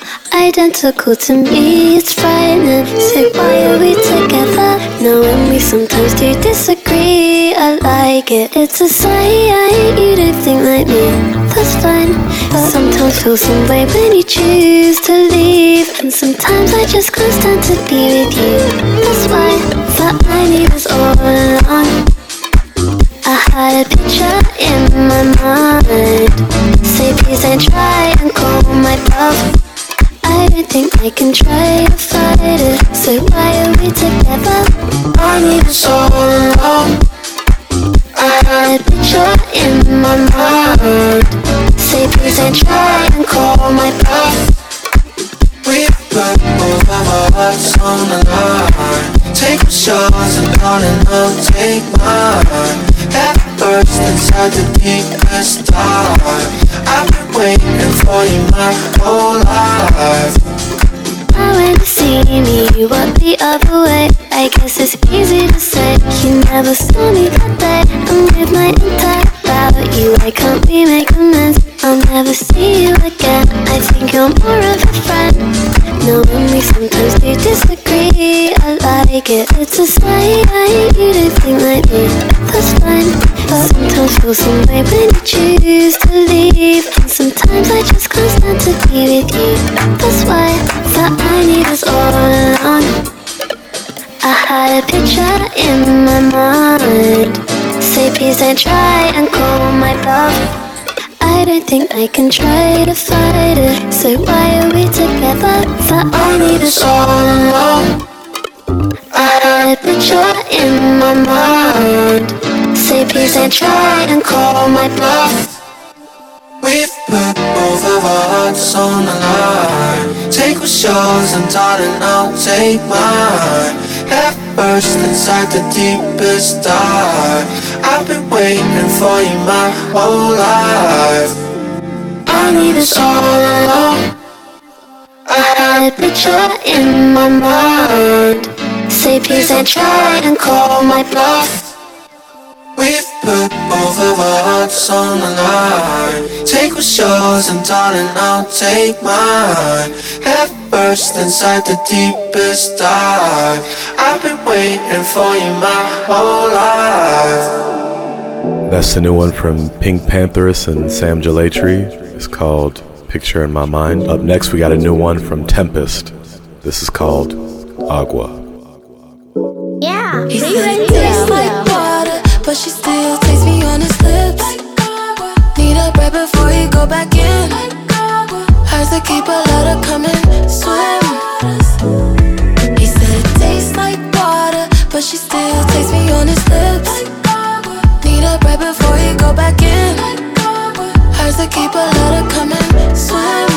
identical to me. It's frightening, so why are we together? Knowing we sometimes do disagree. I like it, it's a sign you don't think like me. That's fine, Sometimes feel some way when you choose to leave, and sometimes I just can't stand to be with you. That's why thought I knew was all along. I had a picture in my mind. Say please and try and call my bluff. I don't think I can try to fight it. So why are we together? I knew this all along. I had a picture in my mind. Say please and try and call my bluff. We put both of our hearts on the line. Take what's yours and darling, I'll take mine. Head first inside the deepest dive. I've been waiting for you my whole life. I went to see me, walk the other way. I guess it's easy to say. You never saw me that day. I'm with my entire about you. I can't be make amends. I'll never see you again. I think you're more of a friend. Knowing we sometimes do disagree, I like it. It's a sign you don't think like me. That's fine. But sometimes feel some way when you choose to leave, and sometimes I just can't stand to be with you. That's why that I need us all along. I had a picture in my mind. Say please don't try and call my bluff. I don't think I can try to fight it. So why are we together? That I need us all along. I had a picture in my mind. Say please don't try and call my bluff. We've put both of our hearts on the line. Take what's yours and darling, I'll take mine. Head first inside the deepest dive. I've been waiting for you my whole life. I need this all along. I had a picture in my mind. Say please and try and call my bluff. We've put both of our hearts on the line. Take what's yours and darling, I'll take mine. Head first inside the deepest dive. I've been waiting for you my whole life. That's the new one from Pink Pantheress and Sam Gelatry. It's called Picture in My Mind. Up next, we got a new one from Tempest. This is called Agua. Yeah, He said it tastes like water, but she still takes me on his lips. Need a break before you go back in. Hers to keep a lot of coming, swim. He said it tastes like water, but she still takes me on his lips. Need a break before you go back in. Hers to keep a lot of coming, swim.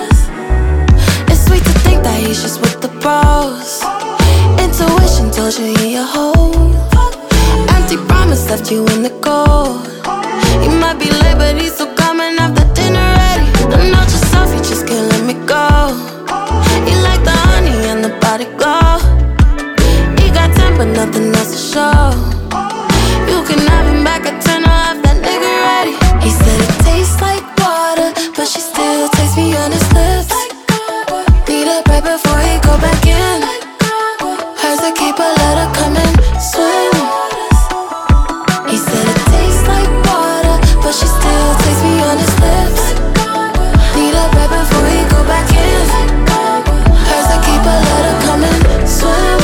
It's sweet to think that he's just with the bros. Intuition told you he a hoe. Empty promise left you in the cold. He might be late, but he's still coming after dinner ready. The note yourself, you just can't let me go. You like the honey and the body glow. He got temper, nothing else to show. You can have him back at ten, I'll have that nigga ready. He said it tastes like water, but she still takes me on his lips. Need a break before he go back in. Hers to keep a letter coming, swim. He said it tastes like water, but she still takes me on his lips. Need a break before he go back in. Hers to keep a letter coming, swim.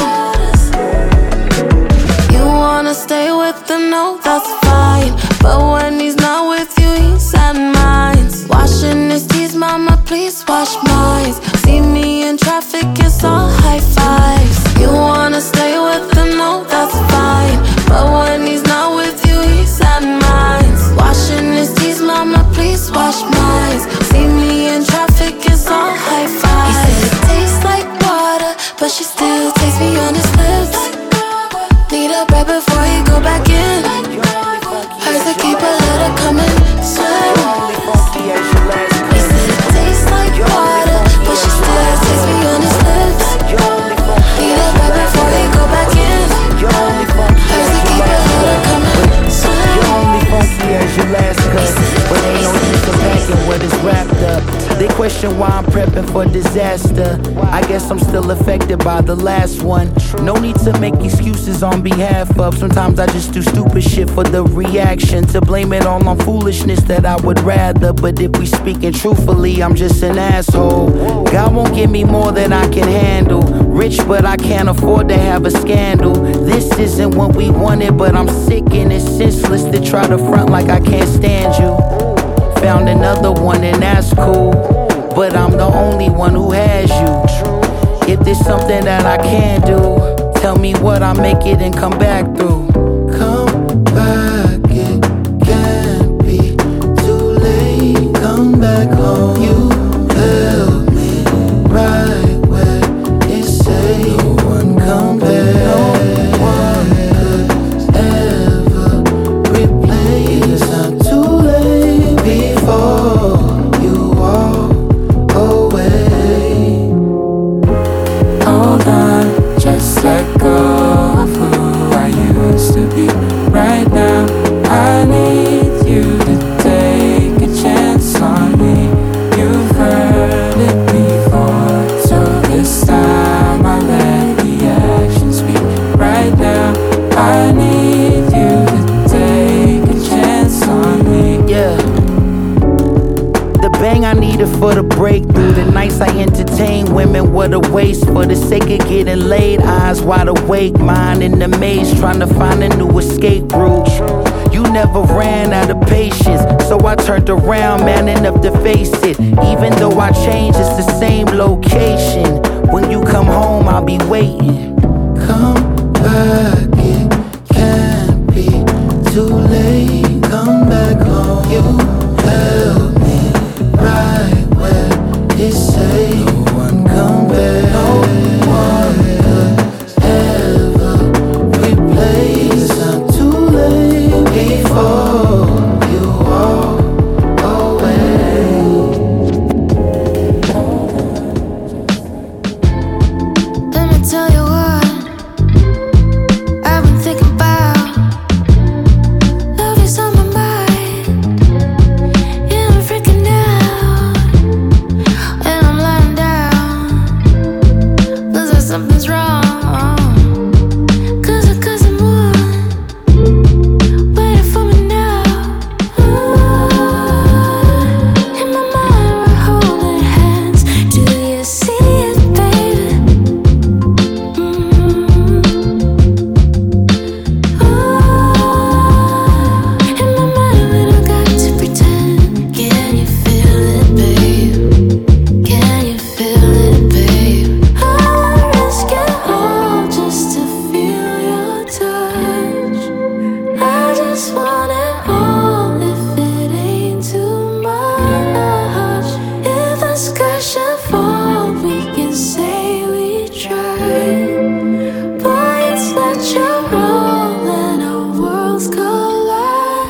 You wanna stay with him, no, that's fine. But when he's not with you, he's at mine. Washing his teeth, mama, please wash mine. See me in traffic, it's all high fives. You wanna stay with him, no, that's fine. But when he's not with you, he's at mine. Washing his teeth, mama, please wash mine. See me in traffic, it's all high fives. He said it tastes like water, but she still takes me on his lips. Need a break before he go back in. Hers to keep a letter coming, swim. He said it tastes like water, but she still takes me on his lips. Need a break before he go back in. Hers to keep a letter coming, swim. You're only funky as your last cut, but ain't no need to back and question why I'm prepping for disaster. I guess I'm still affected by the last one. No need to make excuses on behalf of. Sometimes I just do stupid shit for the reaction. To blame it all on foolishness that I would rather. But if we speaking truthfully, I'm just an asshole. God won't give me more than I can handle. Rich, but I can't afford to have a scandal. This isn't what we wanted, but I'm sick and it's senseless to try to front like I can't stand you. Found another one and that's cool, but I'm the only one who has you. If there's something that I can do, tell me what I'll make it and come back through. Come back, it can't be too late. Come back home. You held me right where it's safe. No one come back. No one could ever replace. It's not too late before you walk away. Hold on, just let go of who I used to be. Right now, I need you to take a chance on me. You've heard it before, so this time I let the action speak. Right now, I need you to take a chance on me. Yeah. The bang I needed for the breakthrough. The nights I entertain women, what a waste. For the sake of getting laid, eyes wide awake, mind in the maze, trying to find a new escape route. You never ran out of patience, so I turned around, man enough to face it. Even though I changed, it's the same location. When you come home, I'll be waiting. Come back, it can't be too late. Come back home. You held me right where it's safe. No one come back. No one could ever replace. It's not too late before you walk away. Let me tell you what I've been thinking about. Love is on my mind. Yeah, I'm freaking out. And I'm lying down. Feels like something's wrong. Cause I, cause I'm on. Waiting for me now. In my mind we're holding hands. Do you see it, baby? In my mind we don't got to pretend. Can you feel it, babe? Can you feel it, babe? I risk it all just to feel your touch. I just want it all if it ain't too much. If the sky should fall, we can say we tried. But it's not your role and our worlds collide.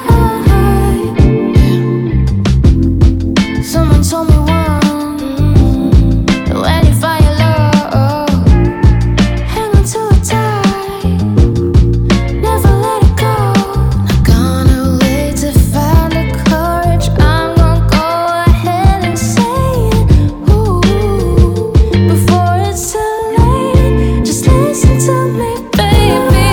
Someone told me once, when you find your love, hang on to it tight, never let it go. Not gonna wait to find the courage. I'm gonna go ahead and say it, ooh, before it's too late. Just listen to me, baby.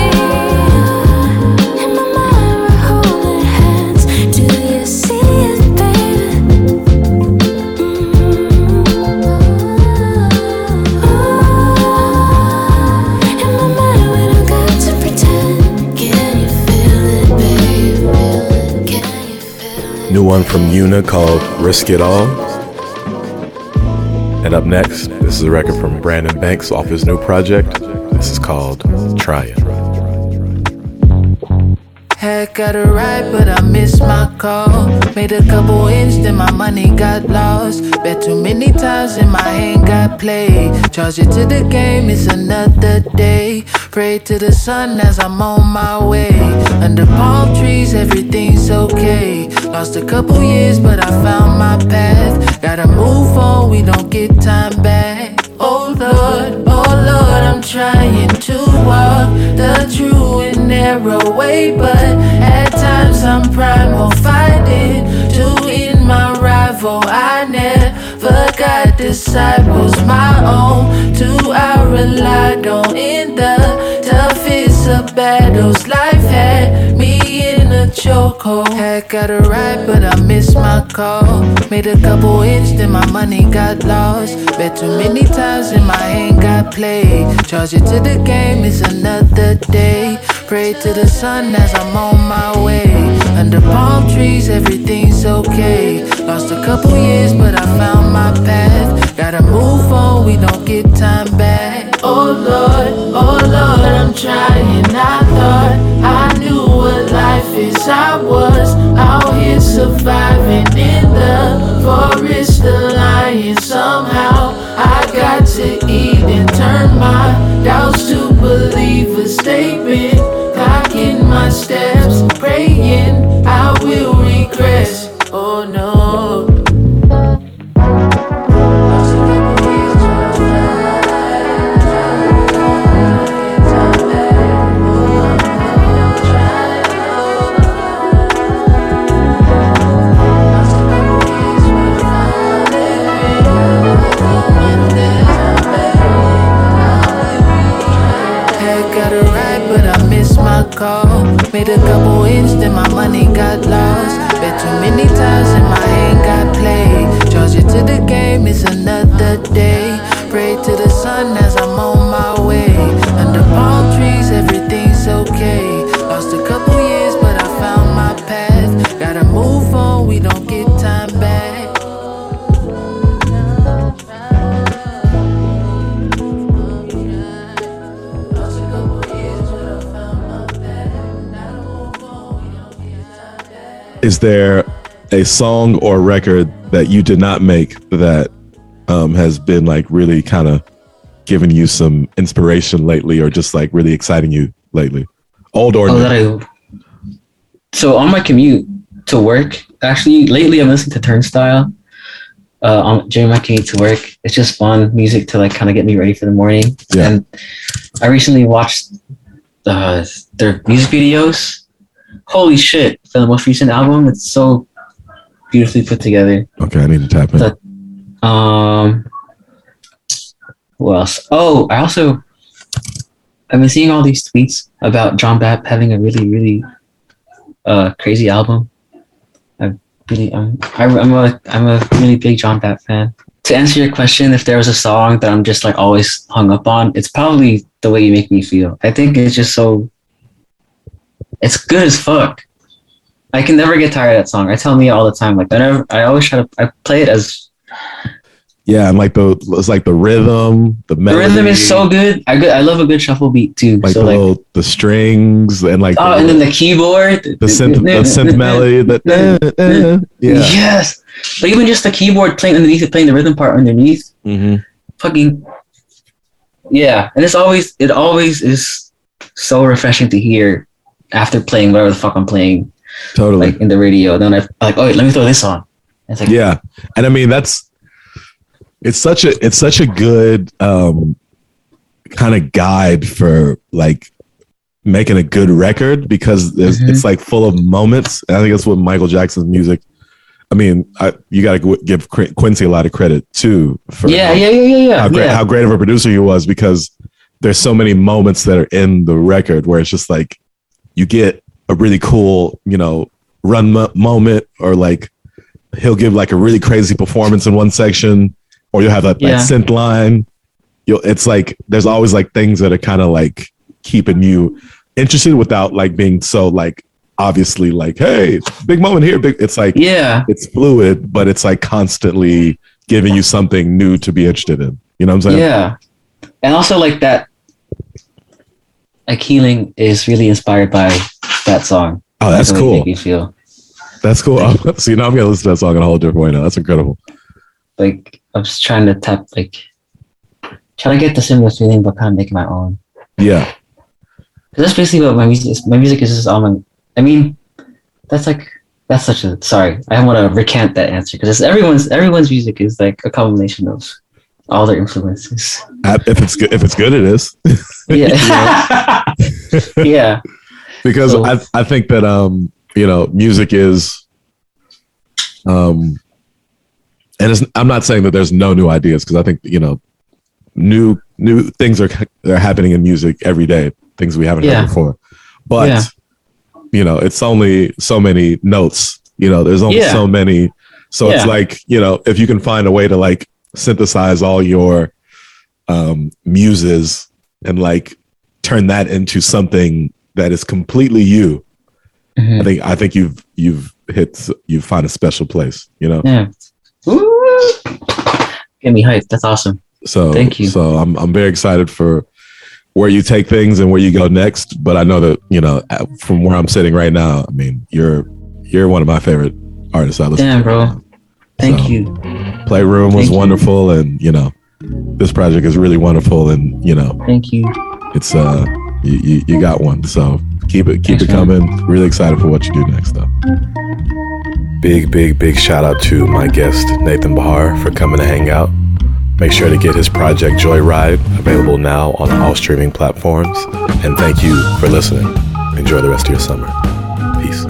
In my mind we're holding hands. Do you see it, baby? In my mind we don't got to pretend. Can you feel it, babe? Can you feel it? New one from Yuna called Risk It All. And up next, this is a record from Brandon Banks off his new project. This is called Try It. Had got it right, but I missed my call. Made a couple ends, then my money got lost. Bet too many times and my hand got played. Charge it to the game, it's another day. Pray to the sun as I'm on my way. Under palm trees, everything's okay. Lost a couple years, but I found my path. Gotta move on, we don't get time back. Oh Lord, oh Lord, I'm trying to walk the true and narrow way, but at times I'm primal, fighting to end my rival. I never shadows. Life had me in a chokehold. Had got it right, but I missed my call. Made a couple hits, then my money got lost. Bet too many times and my hand got played. Charge it to the game, it's another day. Pray to the sun as I'm on my way. Under palm trees, everything's okay. Lost a couple years, but I found my path. Gotta move on, we don't get time back. Oh Lord, oh Lord, I'm trying. I thought I knew what life is. I was out here surviving in the forest, the lion. Somehow I got to eat and turn my doubts to believers. They've been clocking my steps, praying I will regress. Oh no. Call. Made a couple hits, then my money got lost. Bet too many times and my hand got played. Charge it to the game, it's another day. Pray to the sun as I'm on my way. Under palm trees, everything's okay. Lost a couple years, but I found my path. Gotta move on, we don't get time back. Is there a song or record that you did not make that um, has been like really kind of giving you some inspiration lately, or just like really exciting you lately? Old or oh, new? That I, so on my commute to work, actually lately I'm listening to Turnstile. Uh, on, during my commute to work, it's just fun music to like kind of get me ready for the morning. Yeah. And I recently watched uh, their music videos. Holy shit, for the most recent album, it's so beautifully put together. Okay, I need to tap in. The, um, who else? Oh, I also, I've been seeing all these tweets about John Bapp having a really, really uh, crazy album. I really, I'm, I, I'm a, I'm a really big John Bapp fan. To answer your question, if there was a song that I'm just like always hung up on, it's probably The Way You Make Me Feel. I think it's just so, it's good as fuck. I can never get tired of that song. I tell me all the time. Like, whenever I always try to, I play it as. Yeah, and like the it's like the rhythm, the melody. The rhythm is so good. I good. I love a good shuffle beat too. Like so the like, little, the strings and like. Oh, the, and then the keyboard. The synth, the synth melody. The, uh, uh, yeah. Yes, but even just the keyboard playing underneath it, playing the rhythm part underneath. Mm-hmm. Fucking. Yeah, and it's always it always is so refreshing to hear after playing whatever the fuck I'm playing. Totally. Like in the radio. Then I'm like, oh wait, let me throw this on. It's like, yeah. And I mean that's it's such a it's such a good um kind of guide for like making a good record, because there's, mm-hmm. it's like full of moments. And I think that's what Michael Jackson's music. I mean, I, you got to give Quincy a lot of credit too for yeah, how, yeah, yeah, yeah, yeah. How great, yeah. how great of a producer he was, because there's so many moments that are in the record where it's just like you get a really cool, you know, run m- moment, or like he'll give like a really crazy performance in one section, or you'll have that, yeah. that synth line. You'll, it's like there's always like things that are kind of like keeping you interested without like being so like obviously like, hey, big moment here. Big. It's like, yeah, it's fluid, but it's like constantly giving you something new to be interested in. You know what I'm saying? Yeah, and also like that. Like Healing is really inspired by that song. Oh, that's like, cool. Make me feel. That's cool. So you know, I'm gonna listen to that song in a whole different way now. That's incredible. Like I'm just trying to tap, like trying to get the similar feeling, but kind of make it my own. Yeah. Because that's basically what my music is. My music is just all my. I mean, that's like that's such a. Sorry, I don't want to recant that answer, because everyone's everyone's music is like a combination of all their influences. If it's good, if it's good, it is. Yeah. Yeah. Because so, I I think that um you know music is um and it's, I'm not saying that there's no new ideas, because I think you know new new things are are happening in music every day, things we haven't yeah. heard before. but Yeah. you know, it's only so many notes. You know, there's only Yeah. so many. So it's Yeah. like, you know, if you can find a way to like synthesize all your um, muses and like turn that into something that is completely you, Mhm. I think I think you've you've hit you find a special place. You know. Yeah. Get me hyped. That's awesome. So Thank you. So I'm I'm very excited for where you take things and where you go next. But I know that, you know, from where I'm sitting right now, I mean, you're you're one of my favorite artists I listen Damn, to. bro. Thank So, you. Playroom was Thank you. wonderful, and you know, this project is really wonderful, and you know, Thank you. it's uh, you, you, you got one. So keep it keep Thanks, it man. coming. Really excited for what you do next, though. Big, big, big shout out to my guest, Nathan Bahar, for coming to hang out. Make sure to get his project Joyride, available now on all streaming platforms. And thank you for listening. Enjoy the rest of your summer. Peace.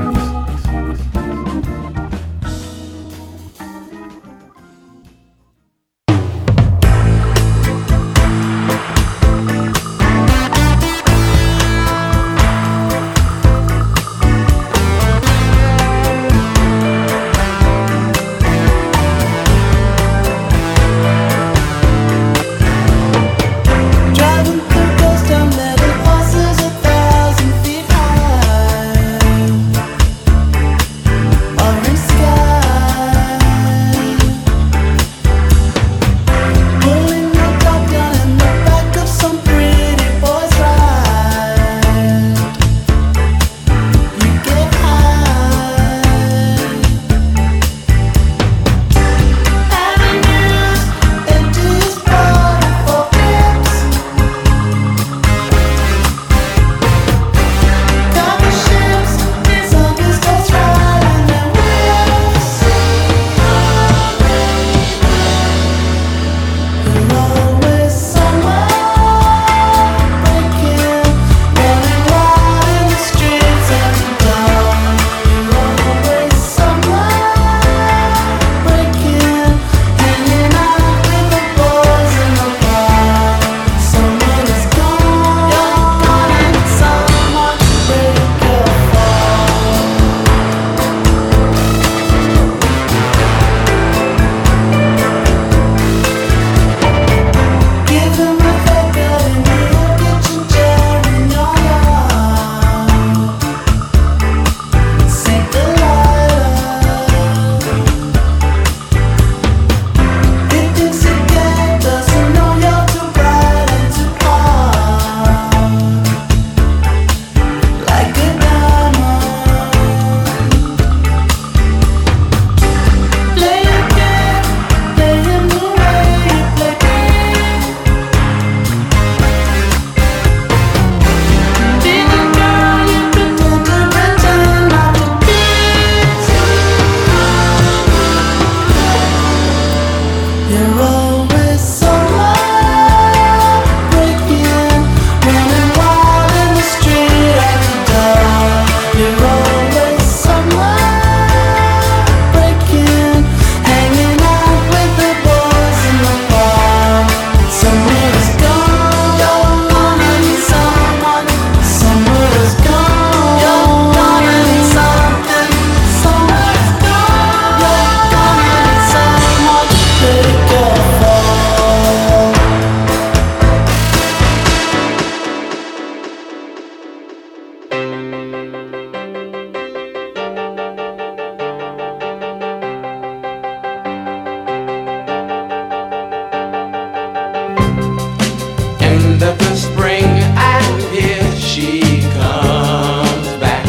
Driving through ghost town, metal horses a thousand feet high. Orange sky, pulling your dog down in the back of some pretty boy's ride. You get high. Avenues, empty spot for pips. Coffee ships, zombies just riding their whips. You're always somewhere breaking, running wild in the streets at dawn. You're always somewhere breaking, hanging out with the boys in the bar. Someone is gone, you're gone, and someone break your fall. Give him a haircut in the old kitchen chair in your yard. Sink the light up. He thinks he can, doesn't know you're too bright and too hard. Like a diamond. Play a game, play him the way you play me. Be the girl you pretend to pretend not to be. You're always somewhere breaking, running wild in the street after dark. You're always somewhere breaking, hanging out with the boys in the bar. Someone is gone, you're gonna need someone. Someone is gone, you're gonna need something. Someone is gone, you're gonna need someone to take your fall. End of the spring, and here she comes back.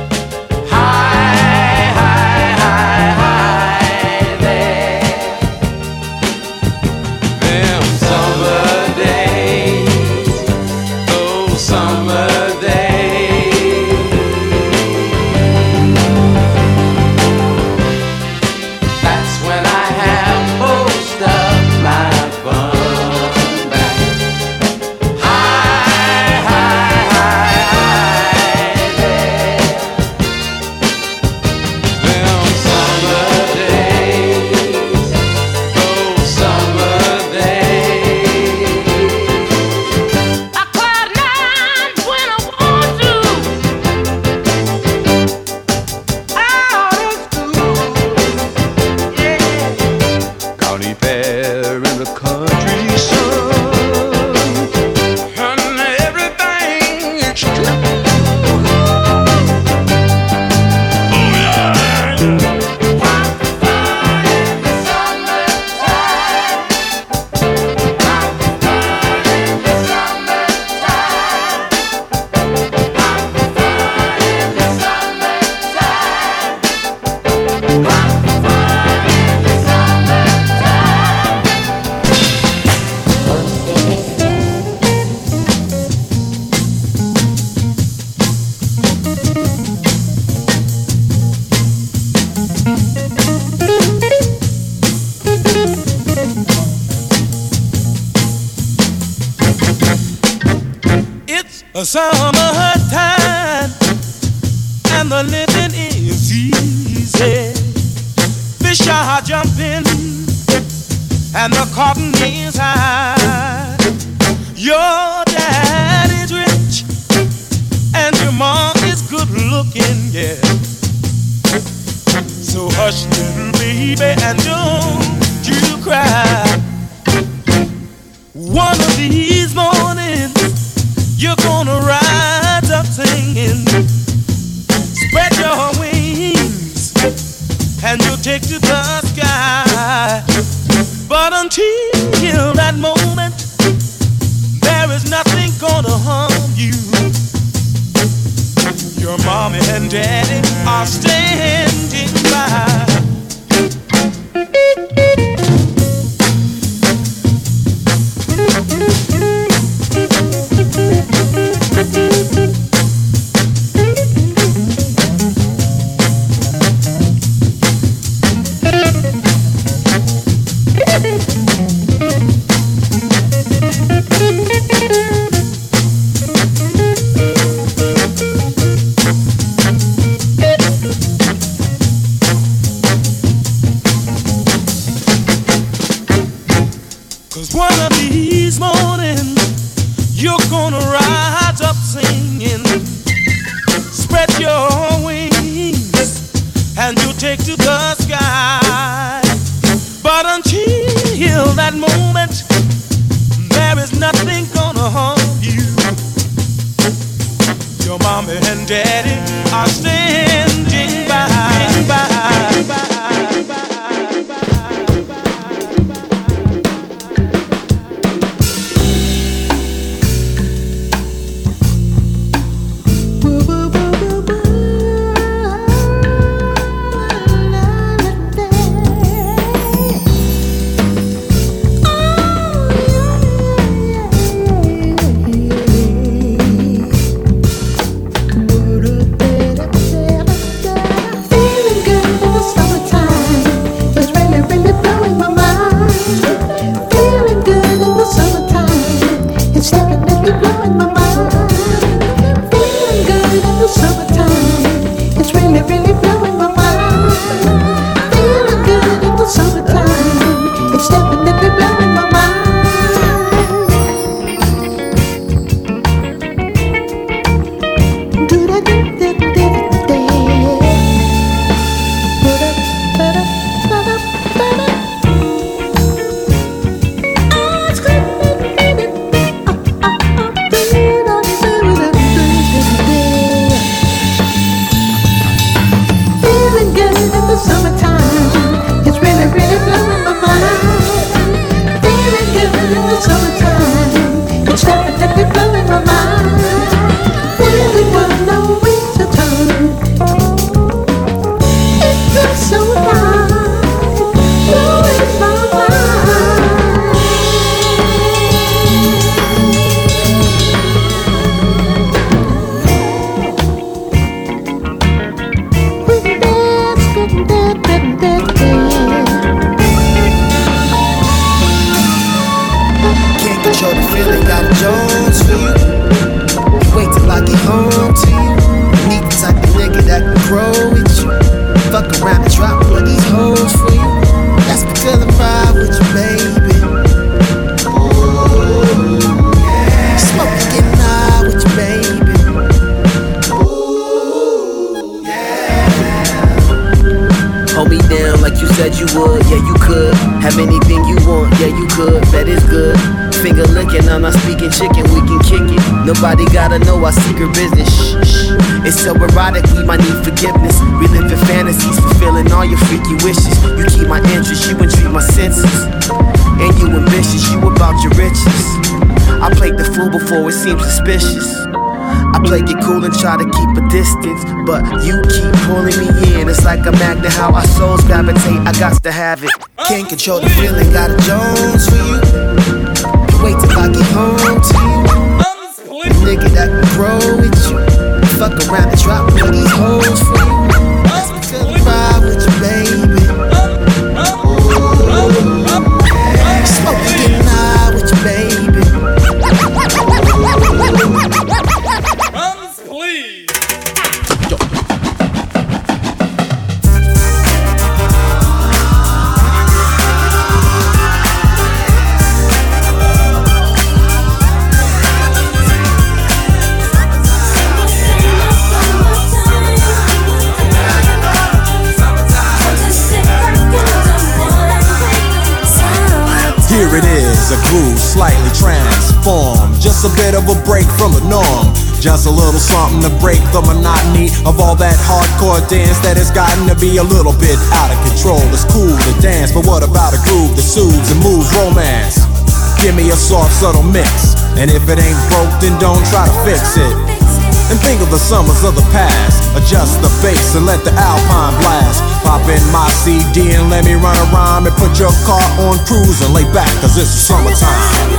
Hi, hi, hi, hi there. Them summer days, those summer days. That's when I have most of my fun back. Hi, a summertime, and the living is easy. Fish are jumping, and the cotton is high. Your dad is rich, and your mom is good looking, yeah. So hush, little baby, and don't you cry. One of these mornings, you're gonna rise up singing. Spread your wings, and you'll take to the sky. But until that moment, there is nothing gonna harm you. Your mommy and daddy are standing by. Cause one of these mornings, you're gonna rise up singing. Spread your wings, and you'll take to the sky. But until that moment, there is nothing gonna harm you. Your mommy and daddy are standing by. by, by, by. Nobody gotta know our secret business. Shh, shh. It's so erotic, we might need forgiveness. We live in fantasies, fulfilling all your freaky wishes. You keep my interest, you intrigue my senses. And you ambitious, you about your riches. I played the fool before it seemed suspicious. I play it cool and try to keep a distance, but you keep pulling me in. It's like a magnet, how our souls gravitate. I got to have it. Can't control the feeling, got a Jones for you. Wait till I get home to you. Nigga that can grow with you. Fuck around and drop one of these hoes for you. That's because I ride with you, baby. Smoke and getting high with you, baby. is a groove, slightly transformed. Just a bit of a break from the norm. Just a little something to break the monotony of all that hardcore dance that has gotten to be a little bit out of control. It's cool to dance, but what about a groove that soothes and moves romance? Give me a soft, subtle mix, and if it ain't broke, then don't try to fix it. And think of the summers of the past. Adjust the bass and let the Alpine blast. Pop in my C D and let me run a rhyme and put your car on cruise and lay back, cause it's summertime.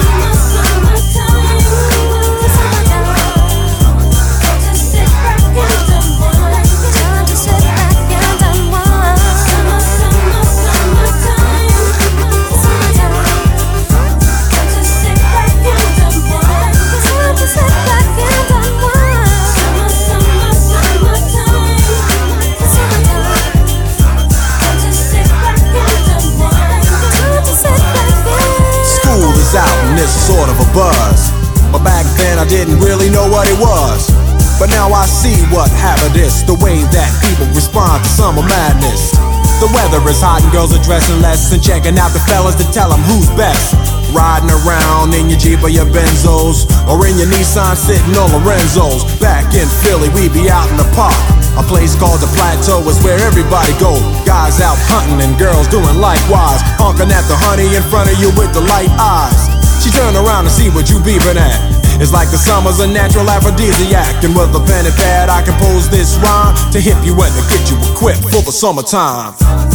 Out and it's sort of a buzz, but back then I didn't really know what it was. But now I see what happened is the way that people respond to summer madness. The weather is hot and girls are dressing less and checking out the fellas to tell them who's best. Riding around in your Jeep or your Benzos, or in your Nissan sitting on Lorenzo's. Back in Philly we be out in the park. A place called the Plateau is where everybody go. Guys out hunting and girls doing likewise, honking at the honey in front of you with the light eyes. She turn around and see what you beeping at. It's like the summer's a natural aphrodisiac, and with a pen and pad I compose this rhyme to hip you and to get you equipped for the summertime.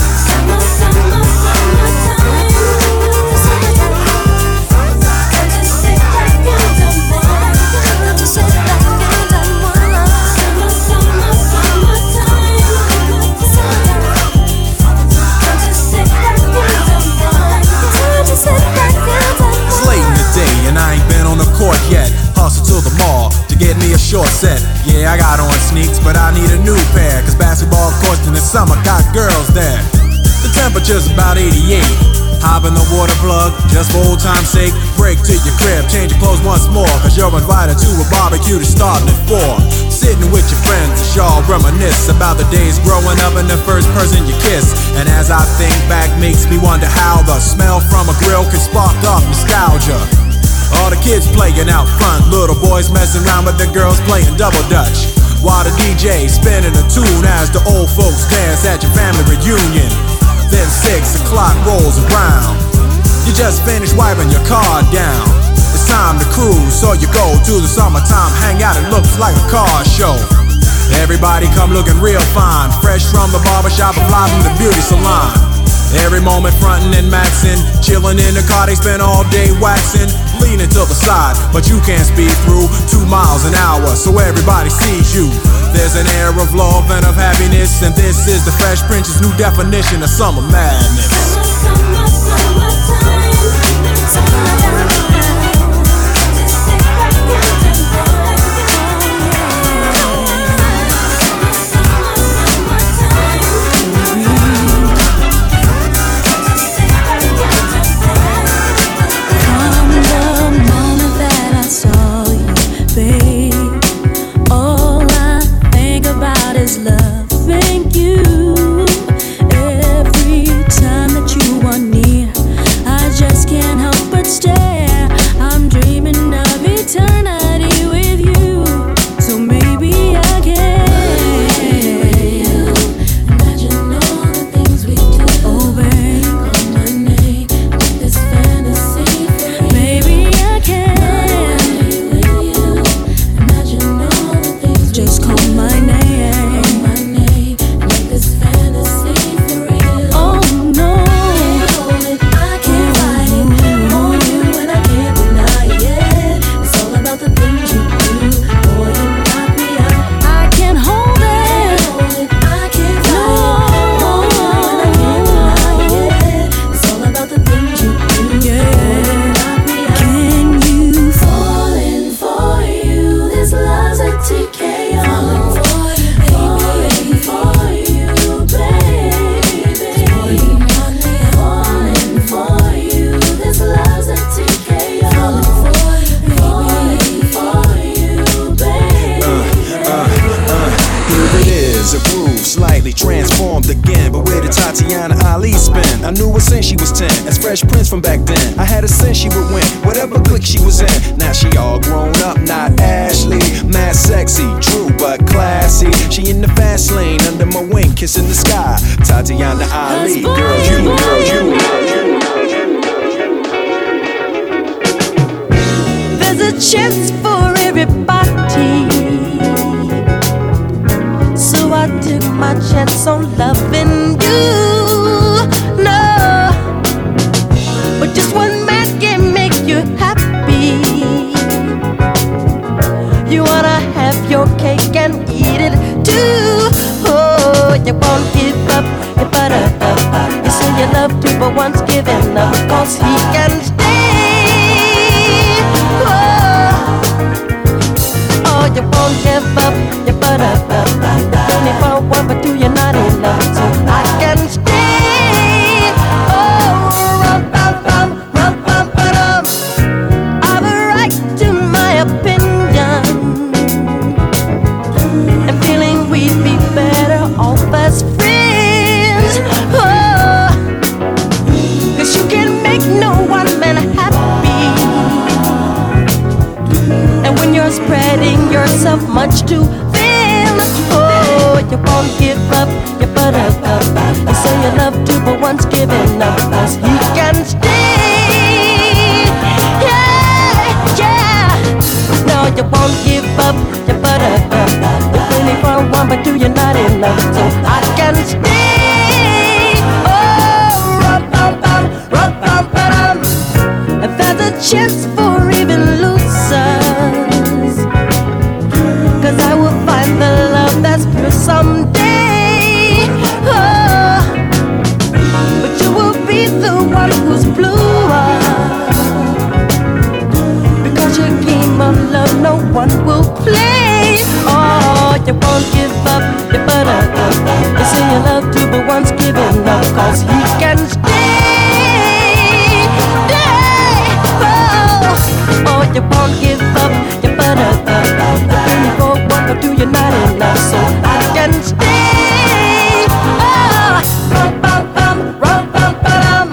And I ain't been on the court yet. Hustle to the mall to get me a short set. Yeah, I got on sneaks, but I need a new pair, cause basketball courts in the summer got girls there. The temperature's about eighty-eight. Hop in the water plug, just for old time's sake. Break to your crib, change your clothes once more, cause you're invited to a barbecue that's starting at four. Sitting with your friends as y'all reminisce about the days growing up and the first person you kiss. And as I think back, makes me wonder how the smell from a grill can spark up nostalgia. All the kids playing out front, little boys messing around with the girls playing double dutch, while the D J spinning a tune as the old folks dance at your family reunion. Then six o'clock rolls around, you just finished wiping your car down. It's time to cruise, so you go to the summertime hangout. It looks like a car show. Everybody come looking real fine, fresh from the barbershop or fly from the beauty salon. Every moment frontin' and maxin', chillin' in the car, they spend all day waxin', leaning to the side, but you can't speed through two miles an hour, so everybody sees you. There's an air of love and of happiness, and this is the Fresh Prince's new definition of summer madness. Summer, summer, summertime, summertime. Loving you every time I knew her since she was ten, as Fresh Prince from back then. I had a sense she would win, whatever clique she was in. Now she all grown up, not Ashley. Mad sexy, true but classy. She in the fast lane, under my wing, kissing the sky. Tatiana Ali, girl, you, girl, you, girl, you. There's a chance for everybody, so I took my chance on loving you. No, but just one man can make you happy. You wanna have your cake and eat it too. Oh, you won't give up your buttercup. You say you love to, but once given up, cause he can stay. Oh, oh, you won't give up your buttercup. Only for one, but two, you're not in love, so I can stay. Oh, rum, bum, bum, rum, bum, ba-dum. I've a right to my opinion, and feeling we'd be better off as friends. Oh, cause you can make no one man happy, and when you're spreading yourself much too thin, oh, you won't give up your buttercup. You say you love to, but once given up, cause he can stay. Yeah, yeah. No, you won't give up your buttercup. You're feeling for one, but two, you're not in love, so I can stay. Oh, rum, bum, bum, rum, bum, ba-dum. And there's a chance for even losers, cause I will find the love that's pure someday. Oh, but you will be the one who's bluer, because your game of love no one will play. Oh, you won't give up your buttercup. You say you love to, but once given up, cause he can stay. Stay. Oh, oh, you won't give up your buttercup. You're for one, but two, you're not in love, so I can stay. Oh, rum, bum, bum, rum, bum, ba-dum.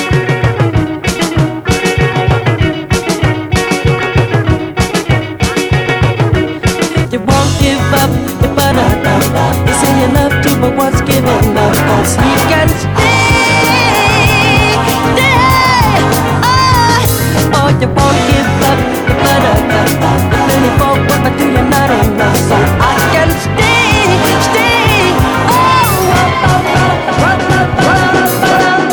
You won't give up your buttercup. You say you love to, but once given up, cause he can stay. Stay. Oh, oh, you won't give up your buttercup. You're plenty for one, but two, you're not enough, so I can stay. Stay. Oh, oh, oh, oh, oh, oh, oh, oh.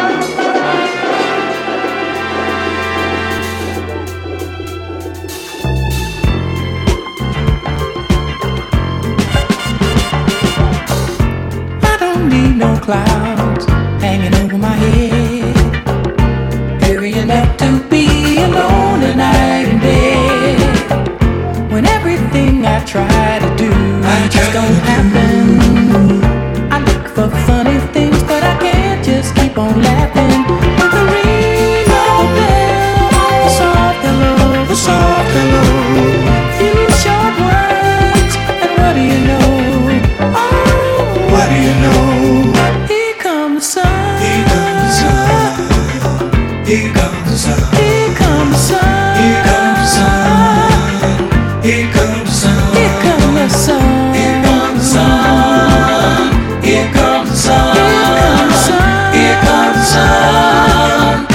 I don't need no clouds hanging over my head, hurrying up to be alone tonight in bed, when everything I try to do I just don't happen. I look for funny things, but I can't just keep on laughing. With the ring of the bell, the soft hello, the soft hello, few short words, and what do you know? Oh, what do you know? Here comes the sun. Here comes the sun. Here comes the sun. Here comes the sun. Here comes the sun. Here comes the sun. Here comes the sun. Here comes the sun. Here comes the sun. Here comes the sun.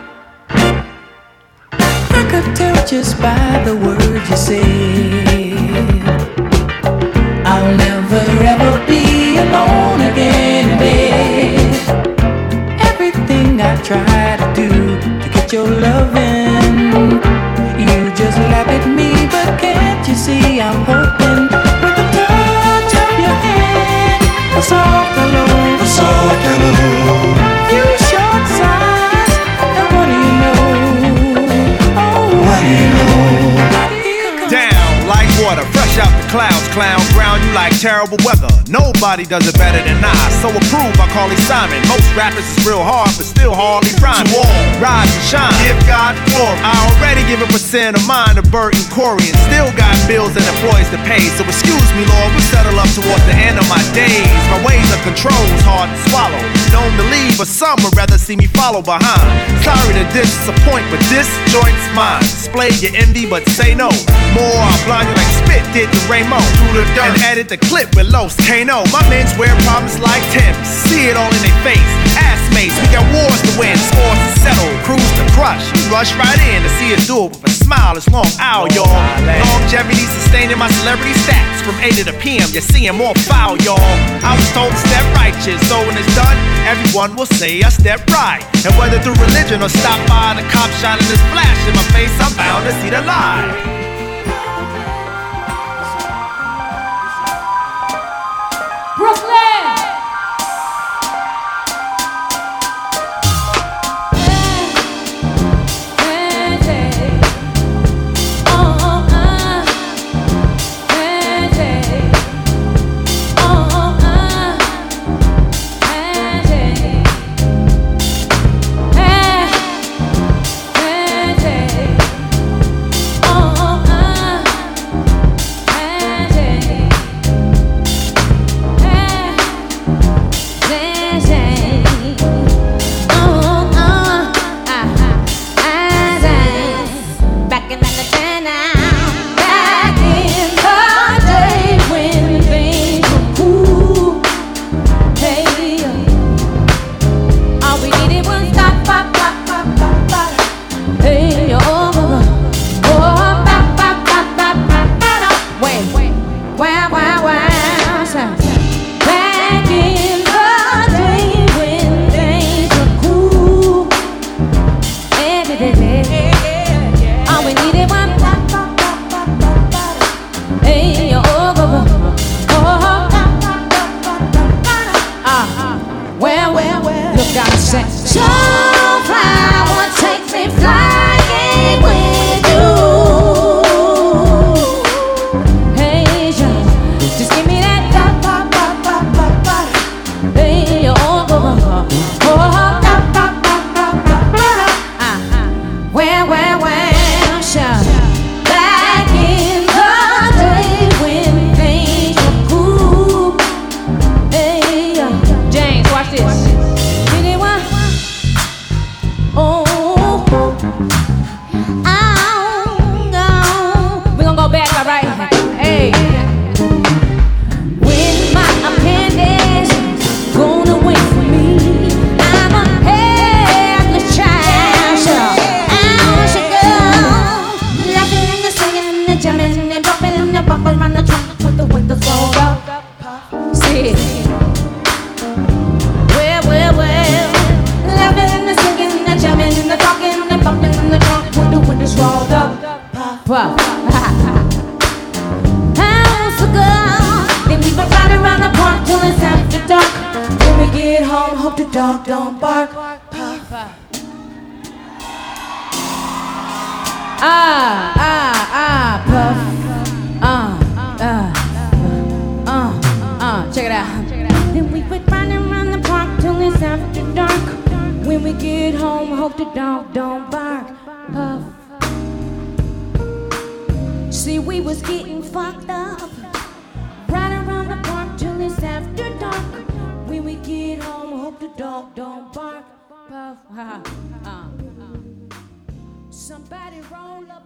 I could tell just by the words you said, I'll never ever be alone again in bed. Everything I try to do to get your loving, you just laugh at me, but can't you see I'm hoping with the touch of your hand, a soft hello, a soft hello, few short sighs, and what do you know? Oh, what do you know? Down like water, fresh out the clouds, clown, ground you like terrible weather. No nobody does it better than I. So approve, I call it Simon. Most rappers is real hard, but still hardly rhyme. To all, rise and shine, give God glory. I already give a percent of mine to Bert and Corey, and still got bills and employees to pay. So excuse me, Lord, we settle up towards the end of my days. My ways of control's hard to swallow. Known to leave, but some would rather see me follow behind. Sorry to disappoint, but this joint's mine. Display your envy, but say no more. I'll blind you like Spit did to Raymond. And edit the clip with Los Kano. My men's wear problems like Tim's. See it all in their face. Ass mates, we got wars to win, scores to settle, cruise to crush. You rush right in to see us do it with a smile. It's long hour, y'all. Longevity sustaining my celebrity stats. From eight to the P M, you're seeing more foul, y'all. I was told to step righteous, so when it's done, everyone will say I step right. And whether through religion or stop by the cop shining this flash in my face, I'm bound to see the light. Brooklyn!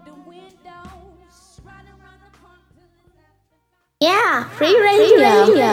Yeah, free radio.